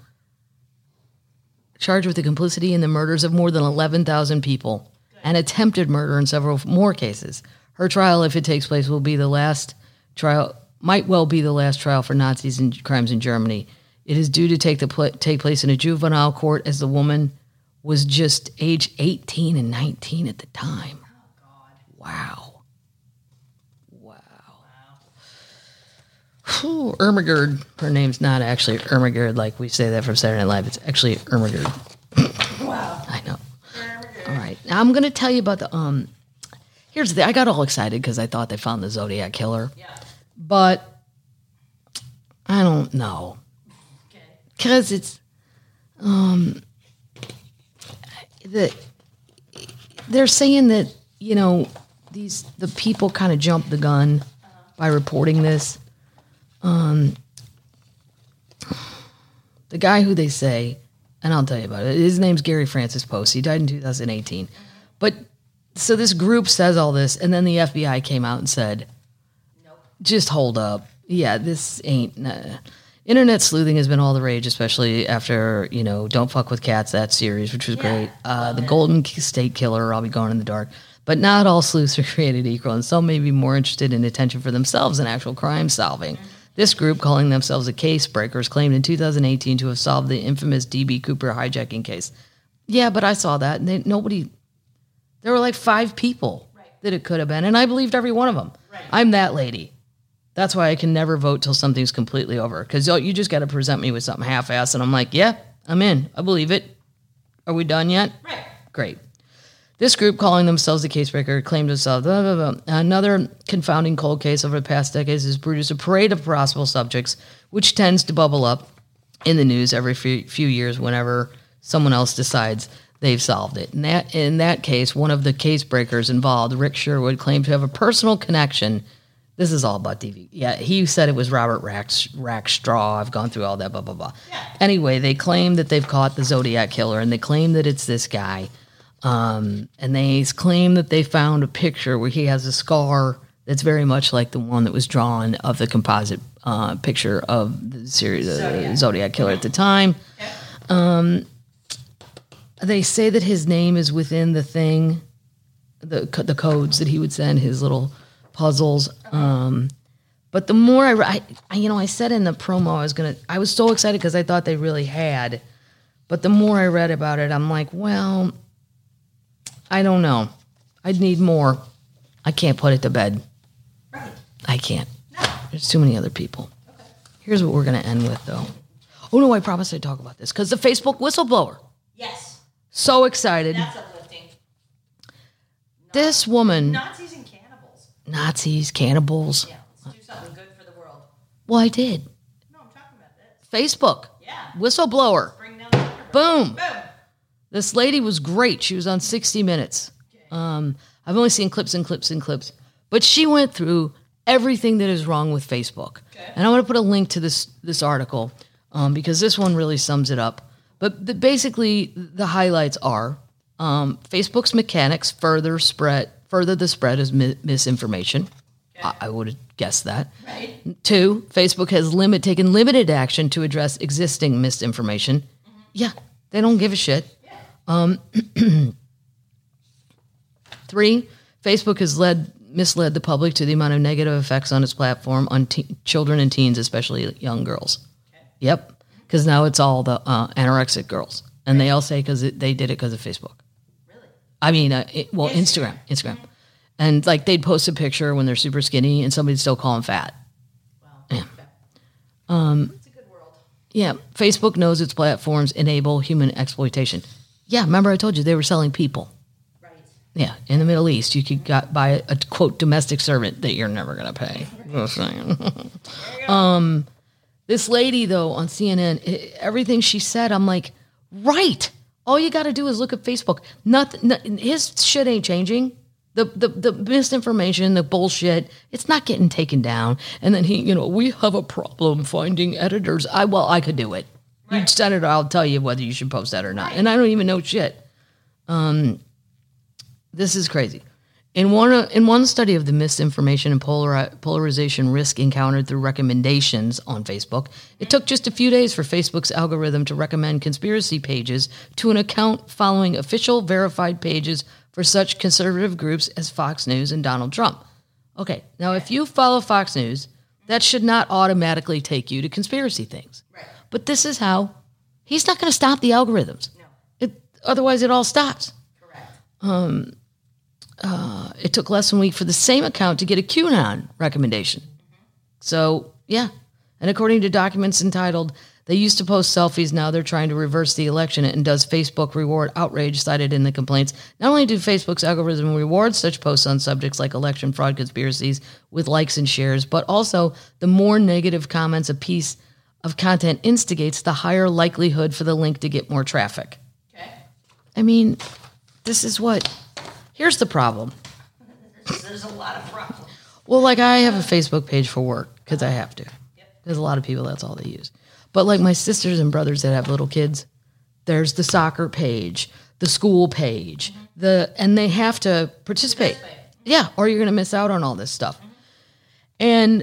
charged with the complicity in the murders of more than 11,000 people and attempted murder in several more cases. Her trial, if it takes place, will be the last trial. Might well be the last trial for Nazis and crimes in Germany. It is due to take place in a juvenile court, as the woman was just age 18 and 19 at the time. Oh, God. Wow. Whew, Ermagerd. Her name's not actually Ermagerd like we say that from Saturday Night Live. It's actually Ermagerd. Wow. I know. All right. Now I'm going to tell you about the here's the thing. I got all excited because I thought they found the Zodiac killer. Yeah. But I don't know. Okay. Because it's they're saying that, the people kind of jumped the gun by reporting this. The guy who they say, and I'll tell you about it, his name's Gary Francis Post. He died in 2018. But so this group says all this, and then the FBI came out and said, Nope. just hold up. Yeah, this ain't. Internet sleuthing has been all the rage, especially after, Don't Fuck with Cats, that series, which was great. The Golden State Killer, I'll Be Gone in the Dark. But not all sleuths are created equal, and some may be more interested in attention for themselves than actual crime solving. This group, calling themselves the Case Breakers, claimed in 2018 to have solved the infamous D.B. Cooper hijacking case. Yeah, but I saw that, and there were like 5 people that it could have been, and I believed every one of them. Right. I'm that lady. That's why I can never vote till something's completely over, because you just got to present me with something half-assed, and I'm like, yeah, I'm in. I believe it. Are we done yet? Right. Great. This group, calling themselves the Casebreaker, claimed to solve another confounding cold case over the past decades has produced a parade of possible subjects, which tends to bubble up in the news every few years whenever someone else decides they've solved it. In that case, one of the Casebreakers involved, Rick Sherwood, claimed to have a personal connection. This is all about TV. Yeah, he said it was Robert Rackstraw. I've gone through all that, blah, blah, blah. Yeah. Anyway, they claim that they've caught the Zodiac Killer, and they claim that it's this guy. And they claim that they found a picture where he has a scar that's very much like the one that was drawn of the composite picture of the series, Zodiac Killer at the time. Yeah. They say that his name is within the thing, the codes that he would send, his little puzzles. But the more I said in the promo, I was so excited because I thought they really had. But the more I read about it, I'm like, well, I don't know. I'd need more. I can't put it to bed. Right. I can't. No. There's too many other people. Okay. Here's what we're going to end with, though. Oh, no, I promised I'd talk about this. Because the Facebook whistleblower. Yes. So excited. That's uplifting. This woman. Nazis and cannibals. Nazis, cannibals. Yeah, let's do something good for the world. Well, I did. No, I'm talking about this. Facebook. Yeah. Whistleblower. Bring down the microphone. Boom. Boom. This lady was great. She was on 60 Minutes. Okay. I've only seen clips and clips and clips. But she went through everything that is wrong with Facebook. Okay. And I want to put a link to this article because this one really sums it up. But basically, the highlights are Facebook's mechanics further the spread of misinformation. Okay. I would have guessed that. Right. 2, Facebook has taken limited action to address existing misinformation. Mm-hmm. Yeah, they don't give a shit. Yeah. 3, Facebook has misled the public to the amount of negative effects on its platform on children and teens, especially young girls. Okay. Yep, because now it's all the anorexic girls, and they all say they did it because of Facebook. Really? I mean, Instagram. And like they'd post a picture when they're super skinny, and somebody'd still call them fat. Wow. Yeah. Okay. It's a good world. Yeah, Facebook knows its platforms enable human exploitation. Yeah, remember I told you they were selling people. Right. Yeah, in the Middle East, you could buy a quote domestic servant that you're never going to pay. Just saying. This lady though on CNN, everything she said, I'm like, right. All you got to do is look at Facebook. Nothing. His shit ain't changing. The misinformation, the bullshit, it's not getting taken down. And then we have a problem finding editors. I could do it. Right. You send it, I'll tell you whether you should post that or not. Right. And I don't even know shit. This is crazy. In one study of the misinformation and polarization risk encountered through recommendations on Facebook, it took just a few days for Facebook's algorithm to recommend conspiracy pages to an account following official verified pages for such conservative groups as Fox News and Donald Trump. Okay, now if you follow Fox News, that should not automatically take you to conspiracy things. Right. But this is how he's not going to stop the algorithms. No. Otherwise, it all stops. Correct. It took less than a week for the same account to get a QAnon recommendation. Mm-hmm. So, yeah. And according to documents entitled, "They used to post selfies, now they're trying to reverse the election, and does Facebook reward outrage?" cited in the complaints. Not only do Facebook's algorithm reward such posts on subjects like election fraud conspiracies with likes and shares, but also the more negative comments a piece of content instigates, the higher likelihood for the link to get more traffic. Okay. I mean, this is what... Here's the problem. There's a lot of problems. Well, like I have a Facebook page for work because I have to. Yep. There's a lot of people, that's all they use. But like my sisters and brothers that have little kids, there's the soccer page, the school page, and they have to participate. Yeah, or you're going to miss out on all this stuff. And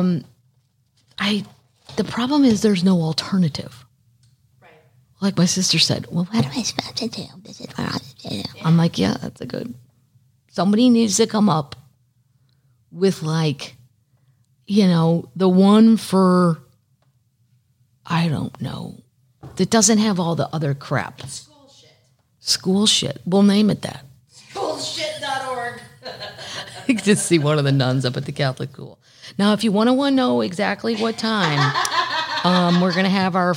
the problem is there's no alternative. Right. Like my sister said, well, what am I supposed to do? I'm like, yeah, that's a good. Somebody needs to come up with the one for, I don't know, that doesn't have all the other crap. School shit. School shit. We'll name it that. Schoolshit.org. You can just see one of the nuns up at the Catholic school. Now, if you want to know exactly what time, we're going to have our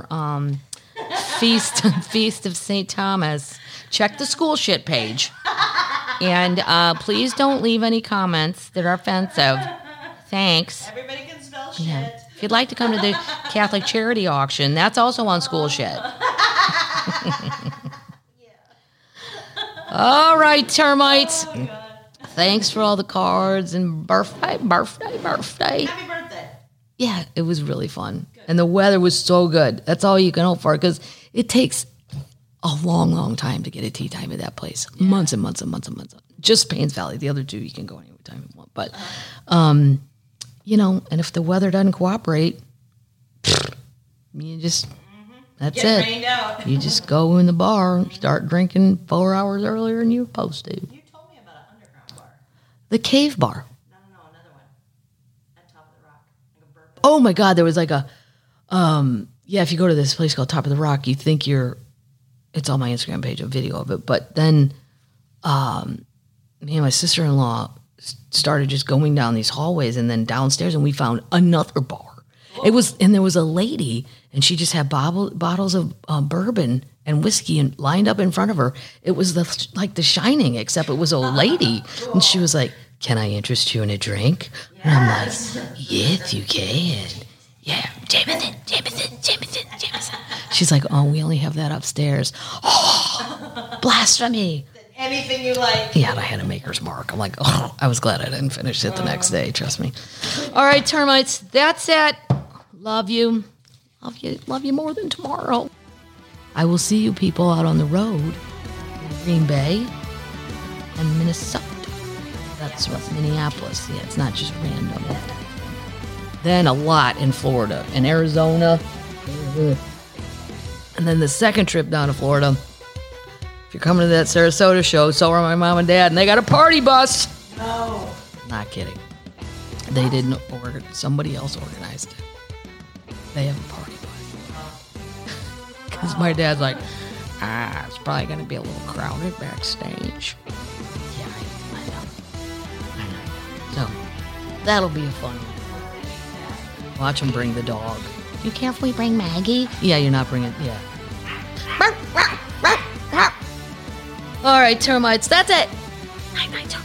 feast of St. Thomas. Check the school shit page. And please don't leave any comments that are offensive. Thanks. Everybody can spell shit. Yeah. If you'd like to come to the Catholic charity auction, that's also on school shit. All right, termites. Oh, thanks for all the cards and birthday. Happy birthday. Yeah, it was really fun. Good. And the weather was so good. That's all you can hope for, because it takes a long, long time to get a tea time at that place. Yeah. Months and months and months and months. Just Paynes Valley. The other two, you can go any time you want. But, and if the weather doesn't cooperate, you just, that's Get it. Rained out. You just go in the bar and start drinking 4 hours earlier than you're supposed to. You told me about an underground bar. The Cave Bar. No, another one. At Top of the Rock. Like a bourbon. Oh my God, there was like a, if you go to this place called Top of the Rock, you think it's on my Instagram page, a video of it. But then me and my sister-in-law started just going down these hallways and then downstairs, and we found another bar. Whoa. There was a lady, and she just had bottles of bourbon and whiskey and lined up in front of her. It was like The Shining, except it was a lady. Cool. And she was like, "Can I interest you in a drink?" Yes. And I'm like, "Yes, you can." Yeah, Jameson. She's like, "Oh, we only have that upstairs." Oh, blasphemy. Anything you like. Yeah, and I had a maker's mark. I'm like, oh, I was glad I didn't finish it the next day. Trust me. All right, termites, that's it. Love you. Love you more than tomorrow. I will see you people out on the road in Green Bay and Minnesota. That's right, Minneapolis. Yeah, it's not just random. Then a lot in Florida and Arizona. And then the second trip down to Florida, if you're coming to that Sarasota show, so are my mom and dad, and they got a party bus. No. Not kidding. They didn't somebody else organized it. They have a party bus. Because my dad's like, it's probably going to be a little crowded backstage. Yeah, I know. So, that'll be a fun one. Watch them bring the dog. You carefully bring Maggie? Yeah, you're not bringing, yeah. All right, termites, that's it. Night,